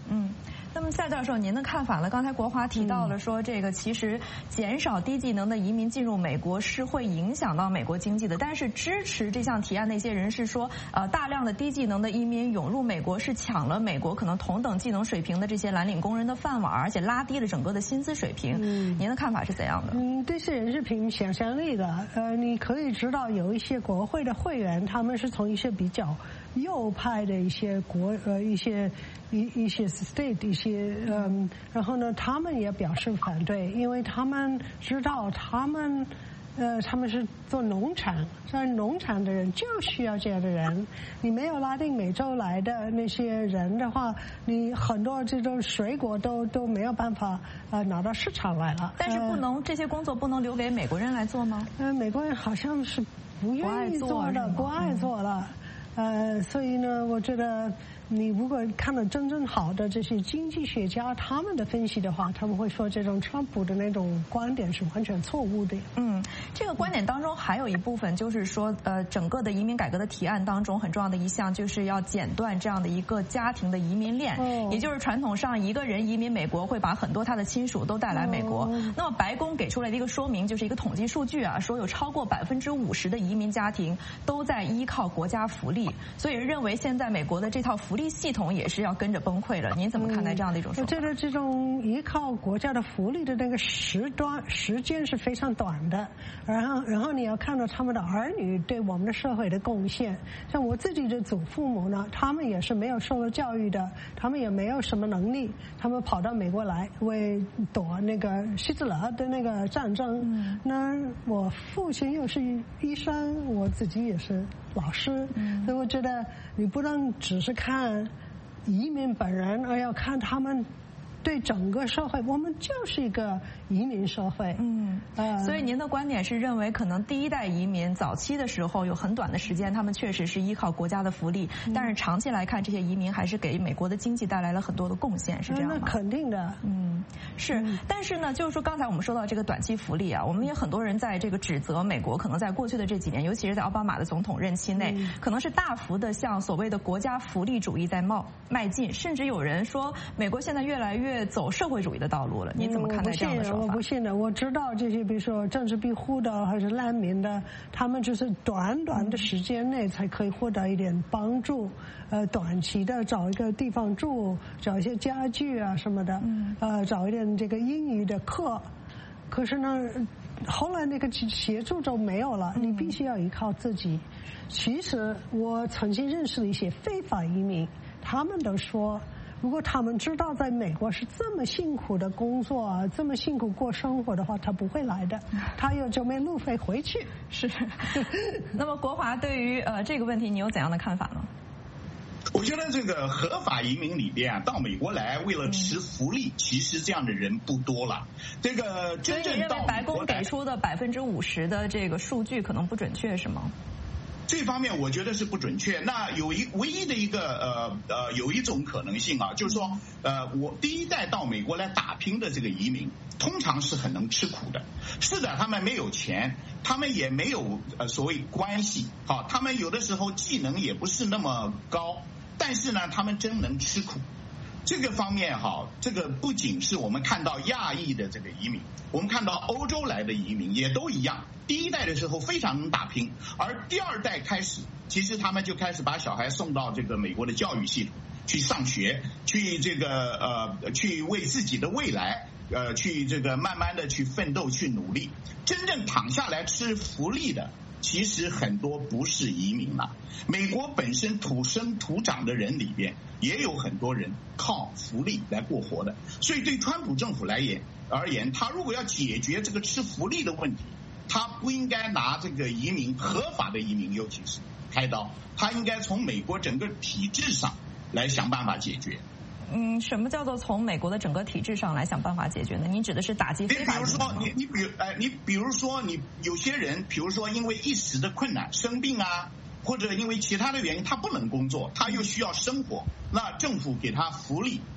嗯。那么赛教授，您的看法呢？刚才国华提到了说，这个其实减少低技能的移民进入美国是会影响到美国经济的。但是支持这项提案的一些人士说，呃，大量的低技能的移民涌入美国是抢了美国可能同等技能水平的这些蓝领工人的饭碗，而且拉低了整个的薪资水平。嗯，您的看法是怎样的？ 嗯，这些人是凭想象力的。呃，你可以知道有一些国会的会员，他们是从一些比较右派的一些国呃一些一一些 state 一些嗯，然后呢，他们也表示反对，因为他们知道他们呃他们是做农场，在农场的人就需要这样的人。你没有拉丁美洲来的那些人的话，你很多这种水果都都没有办法呃拿到市场来了。 但是不能、呃、这些工作不能留给美国人来做吗？ 呃，美国人好像是不愿意做的，不爱做了。呃，所以呢，我觉得你如果看了真正好的这些经济学家他们的分析的话，他们会说这种川普的那种观点是完全错误的。 嗯，这个观点当中还有一部分就是说，呃，整个的移民改革的提案当中很重要的一项就是要剪断这样的一个家庭的移民链，哦、也就是传统上一个人移民美国会把很多他的亲属都带来美国。哦、那么白宫给出来的一个说明就是一个统计数据啊，说有超过百分之五十的移民家庭都在依靠国家福利。所以认为现在美国的这套福利系统也是要跟着崩溃了。您怎么看待这样的一种说法？ 我觉得这种依靠国家的福利的那个时段时间是非常短的，然后然后你要看到他们的儿女对我们的社会的贡献。像我自己的祖父母呢，他们也是没有受过教育的，他们也没有什么能力，他们跑到美国来为躲那个希特勒的那个战争。嗯、那我父亲又是医生，我自己也是老师，嗯、所以我觉得你不能只是看移民本人，而要看他们对整个社会。我们就是一个移民社会。 嗯，呃，所以您的观点是认为，可能第一代移民早期的时候有很短的时间，他们确实是依靠国家的福利，嗯、但是长期来看，这些移民还是给美国的经济带来了很多的贡献，是这样吗？ 那肯定的。 嗯，是。嗯、但是呢，就是说刚才我们说到这个短期福利啊，我们也很多人在这个指责美国，可能在过去的这几年，尤其是在奥巴马的总统任期内，嗯、可能是大幅的向所谓的国家福利主义在迈迈进，甚至有人说美国现在越来越走社会主义的道路了。您怎么看待这样的说法？ 我不信的，我知道这些，比如说政治庇护的还是难民的，他们就是短短的时间内才可以获得一点帮助，呃，短期的找一个地方住，找一些家具啊什么的，嗯、呃，找一点这个英语的课。可是呢，后来那个协助就没有了，你必须要依靠自己。其实我曾经认识了一些非法移民，他们都说，如果他们知道在美国是这么辛苦的工作，这么辛苦过生活的话，他不会来的，他有就没路费回去。 是。那么国华对于呃这个问题，你有怎样的看法呢？ 我觉得这个合法移民里边啊，到美国来为了吃福利，嗯、其实这样的人不多了。这个真正到美国来，所以你认为白宫给出的百分之五十的这个数据可能不准确，是吗？ 这方面我觉得是不准确。那有一唯一的一个呃呃有一种可能性啊，就是说呃我第一代到美国来打拼的这个移民，通常是很能吃苦的。是的，他们没有钱，他们也没有呃所谓关系，好，他们有的时候技能也不是那么高，但是呢，他们真能吃苦。这个方面哈，这个不仅是我们看到亚裔的这个移民，我们看到欧洲来的移民也都一样。第一代的时候非常能打拼，而第二代开始，其实他们就开始把小孩送到这个美国的教育系统去上学，去这个呃去为自己的未来呃去这个慢慢的去奋斗去努力。真正躺下来吃福利的，其实很多不是移民了。美国本身土生土长的人里边，也有很多人靠福利来过活的。所以对川普政府来言而言，他如果要解决这个吃福利的问题，他不应该拿这个移民合法的移民尤其是开刀，他应该从美国整个体制上来想办法解决。 嗯，什么叫做从美国的整个体制上来想办法解决呢？您指的是打击非法移民吗？ 你比如说，你你比如哎，你比如说你有些人，比如说因为一时的困难生病啊，或者因为其他的原因他不能工作，他又需要生活，那政府给他福利，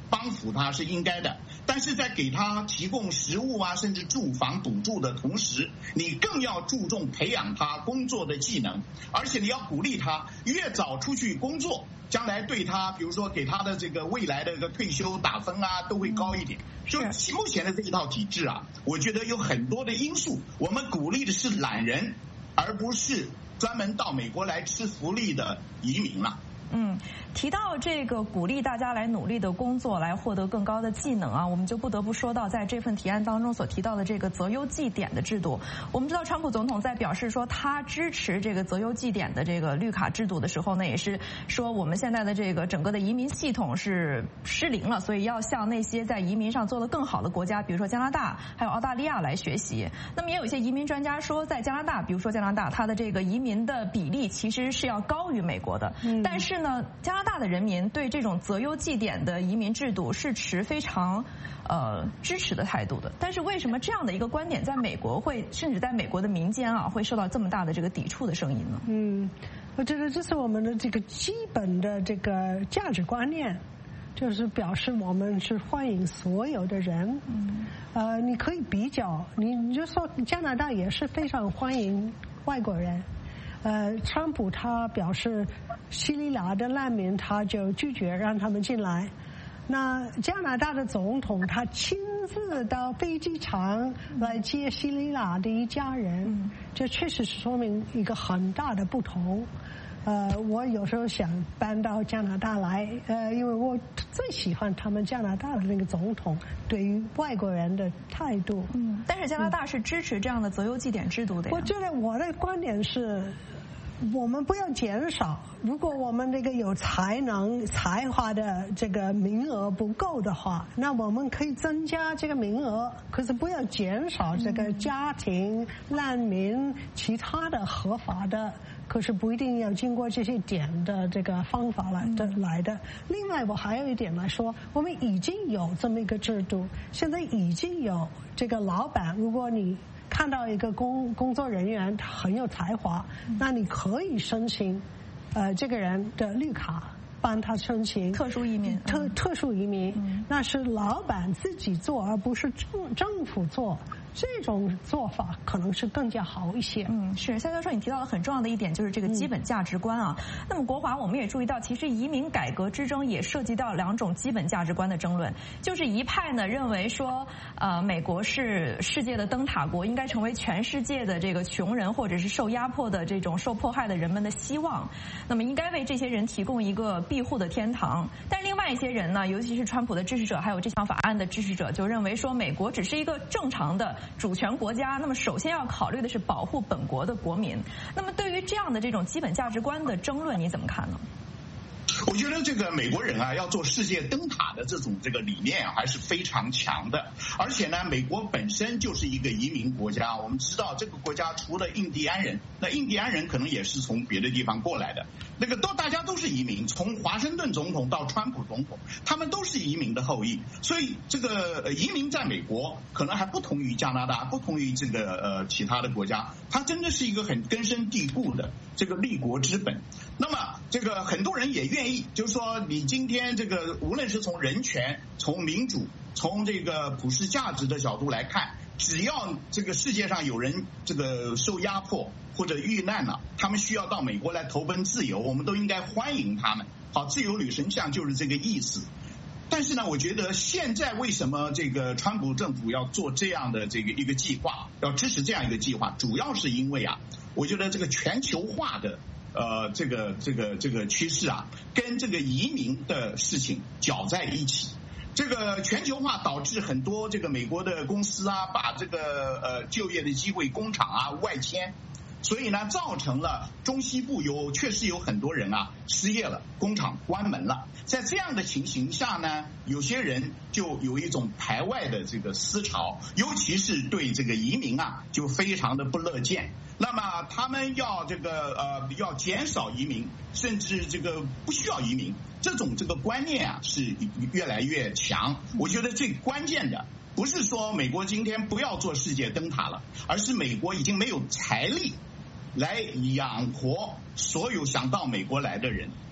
帮扶他是应该的，但是在给他提供食物啊，甚至住房补助的同时，你更要注重培养他工作的技能，而且你要鼓励他越早出去工作，将来对他比如说给他的这个未来的这个退休打分啊都会高一点。就目前的这一套体制啊，我觉得有很多的因素，我们鼓励的是懒人，而不是专门到美国来吃福利的移民了。 嗯，提到这个鼓励大家来努力的工作，来获得更高的技能啊，我们就不得不说到在这份提案当中所提到的这个择优绩点的制度。我们知道，川普总统在表示说他支持这个择优绩点的这个绿卡制度的时候呢，也是说我们现在的这个整个的移民系统是失灵了，所以要向那些在移民上做得更好的国家，比如说加拿大还有澳大利亚来学习。那么也有一些移民专家说，在加拿大，比如说加拿大，它的这个移民的比例其实是要高于美国的，嗯、但是呢，加拿大的人民对这种择优绩点的移民制度是持非常呃支持的态度的。但是为什么这样的一个观点在美国会，甚至在美国的民间啊，会受到这么大的这个抵触的声音呢？ 嗯，我觉得这是我们的这个基本的这个价值观念，就是表示我们是欢迎所有的人。嗯，呃，你可以比较，你你就说加拿大也是非常欢迎外国人。呃，川普他表示叙利亚的难民他就拒绝让他们进来。那加拿大的总统他亲自到飞机场来接叙利亚的一家人，嗯、这确实是说明一个很大的不同。呃，我有时候想搬到加拿大来，呃，因为我最喜欢他们加拿大的那个总统对于外国人的态度。 嗯，但是加拿大是支持这样的择优绩点制度的呀。 我觉得我的观点是，我们不要减少。如果我们这个有才能、才华的这个名额不够的话，那我们可以增加这个名额，可是不要减少这个家庭、难民、其他的合法的。可是不一定要经过这些点的这个方法来的来的。另外，我还有一点来说，我们已经有这么一个制度，现在已经有这个老板，如果你看到一个工工作人员他很有才华，那你可以申请，呃，这个人的绿卡。帮他申请特殊移民， 特特殊移民，嗯、那是老板自己做，而不是政政府做。这种做法可能是更加好一些。 嗯，是夏教授，你提到了很重要的一点，就是这个基本价值观啊。嗯、那么国华我们也注意到，其实移民改革之争也涉及到两种基本价值观的争论，就是一派呢认为说，呃，美国是世界的灯塔国，应该成为全世界的这个穷人或者是受压迫的这种受迫害的人们的希望，那么应该为这些人提供一个庇护的天堂。但另外一些人呢，尤其是川普的支持者，还有这项法案的支持者，就认为说美国只是一个正常的主权国家，那么首先要考虑的是保护本国的国民。那么对于这样的这种基本价值观的争论，你怎么看呢？ 我觉得这个美国人啊，要做世界灯塔的这种这个理念啊，还是非常强的。而且呢，美国本身就是一个移民国家。我们知道，这个国家除了印第安人，那印第安人可能也是从别的地方过来的。那个都大家都是移民，从华盛顿总统到川普总统，他们都是移民的后裔。所以这个移民在美国可能还不同于加拿大，不同于这个呃其他的国家，它真的是一个很根深蒂固的这个立国之本。那么这个很多人也愿意，就是说你今天这个无论是从人权、从民主、从这个普世价值的角度来看，只要这个世界上有人这个受压迫或者遇难了，他们需要到美国来投奔自由，我们都应该欢迎他们。好，自由女神像就是这个意思。但是呢，我觉得现在为什么这个川普政府要做这样的这个一个计划，要支持这样一个计划，主要是因为啊，我觉得这个全球化的呃这个这个这个趋势啊，跟这个移民的事情搅在一起。这个全球化导致很多这个美国的公司啊，把这个呃就业的机会、工厂啊外迁。所以呢，造成了中西部有确实有很多人啊失业了，工厂关门了。在这样的情形下呢，有些人就有一种排外的这个思潮，尤其是对这个移民啊，就非常的不乐见。那么他们要这个呃要减少移民，甚至这个不需要移民，这种这个观念啊是越来越强。我觉得最关键的不是说美国今天不要做世界灯塔了，而是美国已经没有财力来养活所有想到美国来的人。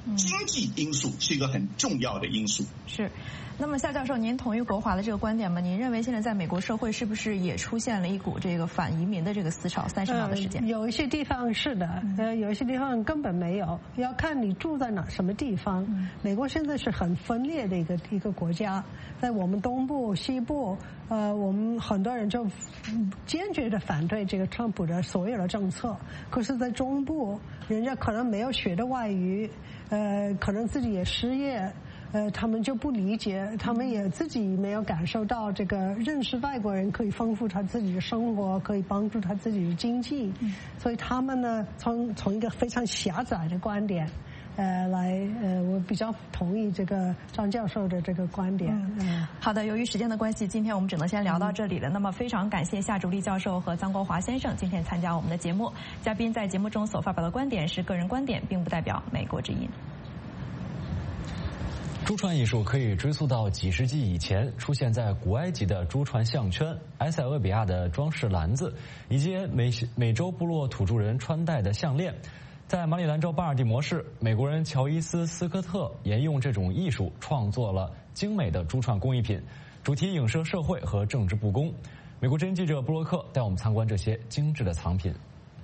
经济因素是一个很重要的因素。 是。那么夏教授，您同意国华的这个观点吗？您认为现在在美国社会是不是也出现了一股这个反移民的这个思潮？三十秒的时间、 呃。有一些地方是的，呃，有一些地方根本没有，要看你住在哪什么地方。嗯、美国现在是很分裂的一个一个国家，在我们东部、西部，呃，我们很多人就坚决的反对这个川普的所有的政策。可是，在中部，人家可能没有学的外语，呃，可能自己也失业。呃，他们就不理解，他们也自己没有感受到这个认识外国人可以丰富他自己的生活，可以帮助他自己的经济，嗯、所以他们呢，从从一个非常狭窄的观点，呃，来呃，我比较同意这个张教授的这个观点。 嗯，嗯好的，由于时间的关系，今天我们只能先聊到这里了。嗯、那么非常感谢夏竹立教授和臧国华先生今天参加我们的节目。嘉宾在节目中所发表的观点是个人观点，并不代表美国之音。 珠串艺术可以追溯到几世纪以前，出现在古埃及的珠串项圈、埃塞俄比亚的装饰篮子，以及美美洲部落土著人穿戴的项链。在马里兰州巴尔的摩市，美国人乔伊斯·斯科特沿用这种艺术创作了精美的珠串工艺品，主题影射社会和政治不公。美国之音记者布洛克带我们参观这些精致的藏品。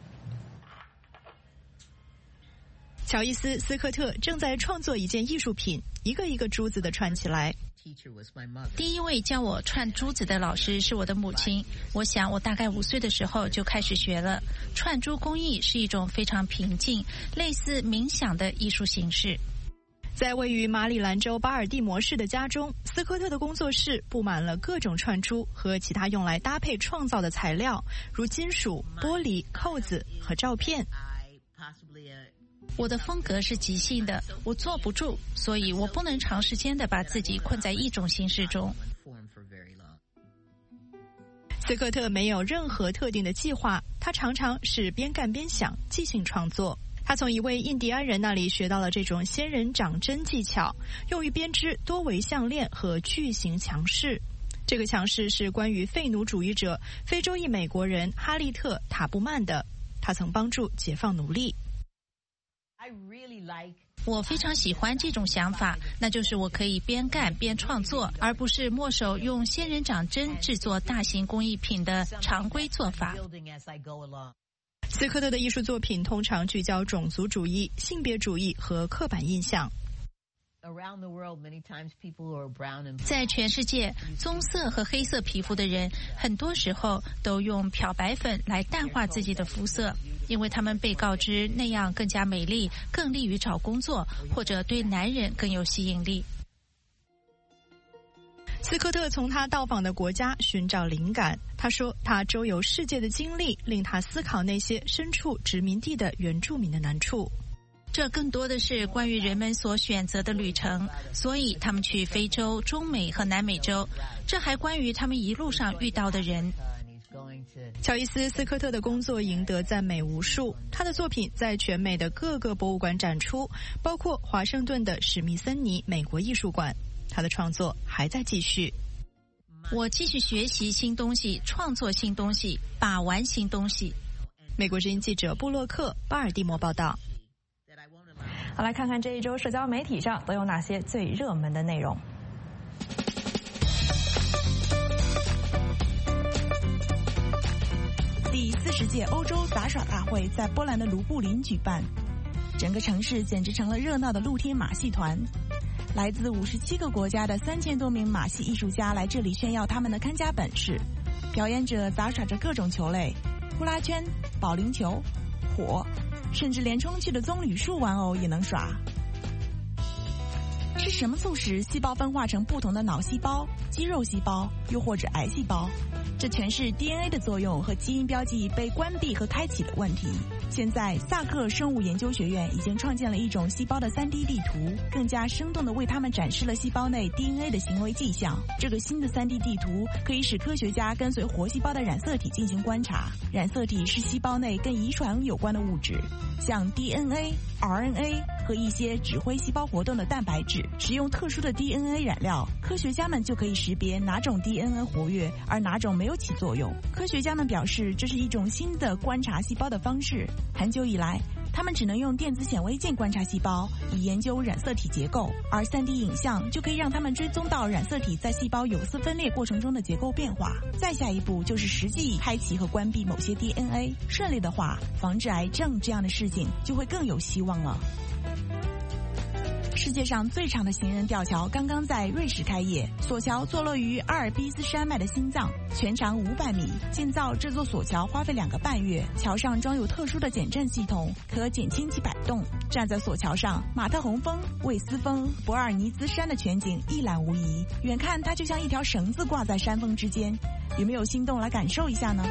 乔伊斯·斯科特正在创作一件艺术品，一个一个珠子的串起来。 第一位教我串珠子的老师是我的母亲。我想我大概五岁的时候就开始学了。串珠工艺是一种非常平静、类似冥想的艺术形式。 在位于马里兰州巴尔的摩市的家中，斯科特的工作室布满了各种串珠和其他用来搭配创造的材料，如金属、玻璃、扣子和照片。 我的风格是即兴的，我坐不住，所以我不能长时间的把自己困在一种形式中。 斯科特没有任何特定的计划，他常常是边干边想，即兴创作。他从一位印第安人那里学到了这种仙人掌针技巧，用于编织多维项链和巨型墙饰。这个墙饰是关于废奴主义者非洲裔美国人哈利特·塔布曼的，他曾帮助解放奴隶。 我非常喜欢这种想法，那就是我可以边干边创作，而不是墨手用仙人掌针制作大型工艺品的常规做法。 斯科特的艺术作品通常聚焦种族主义、性别主义和刻板印象。 在全世界，棕色和黑色皮肤的人很多时候都用漂白粉来淡化自己的肤色，因为他们被告知那样更加美丽，更利于找工作，或者对男人更有吸引力。 斯科特从他到访的国家寻找灵感。他说，他周游世界的经历令他思考那些身处殖民地的原住民的难处。 这更多的是关于人们所选择的旅程，所以他们去非洲、中美和南美洲。这还关于他们一路上遇到的人。 乔伊斯·斯科特的工作赢得赞美无数，他的作品在全美的各个博物馆展出，包括华盛顿的史密森尼美国艺术馆。他的创作还在继续。 我继续学习新东西，创作新东西，把玩新东西。 美国之音记者布洛克，巴尔的摩报道。 好，来看看这一周社交媒体上都有哪些最热门的内容。 第四十届欧洲杂耍大会在波兰的卢布林举办，整个城市简直成了热闹的露天马戏团。来自五十七个国家的三千多名马戏艺术家来这里炫耀他们的看家本事，表演者杂耍着各种球类，呼啦圈、保龄球、火，甚至连充气的棕榈树玩偶也能耍。是什么促使细胞分化成不同的脑细胞、肌肉细胞，又或者癌细胞？这全是 D N A 的作用和基因标记被关闭和开启的问题。现在，萨克生物研究学院已经创建了一种细胞的 三 D 地图，更加生动地为他们展示了细胞内 D N A 的行为迹象。这个新的 三 D 地图可以使科学家跟随活细胞的染色体进行观察。染色体是细胞内跟遗传有关的物质，像 D N A、R N A 和一些指挥细胞活动的蛋白质。使用特殊的 D N A 染料，科学家们就可以识别哪种 D N A 活跃，而哪种没有起作用。科学家们表示，这是一种新的观察细胞的方式。很久以来， 他们只能用电子显微镜观察细胞，以研究染色体结构，而 三 D 影像就可以让他们追踪到染色体在细胞有丝分裂过程中的结构变化。再下一步就是实际开启和关闭某些 D N A， 顺利的话，防治癌症这样的事情就会更有希望了。世界上最长的行人吊桥刚刚在瑞士开业，索桥坐落于阿尔卑斯山脉的心脏，全长五百米。建造这座索桥花费两个半月，桥上装有特殊的减震系统，可减轻其摆动。站在索桥上，马特洪峰、魏斯峰、博尔尼兹山的全景一览无遗，远看它就像一条绳子挂在山峰之间。有没有心动来感受一下呢？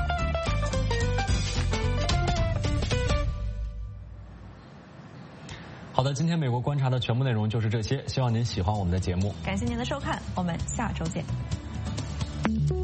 好的，今天美国观察的全部内容就是这些，希望您喜欢我们的节目。 感谢您的收看，我们下周见。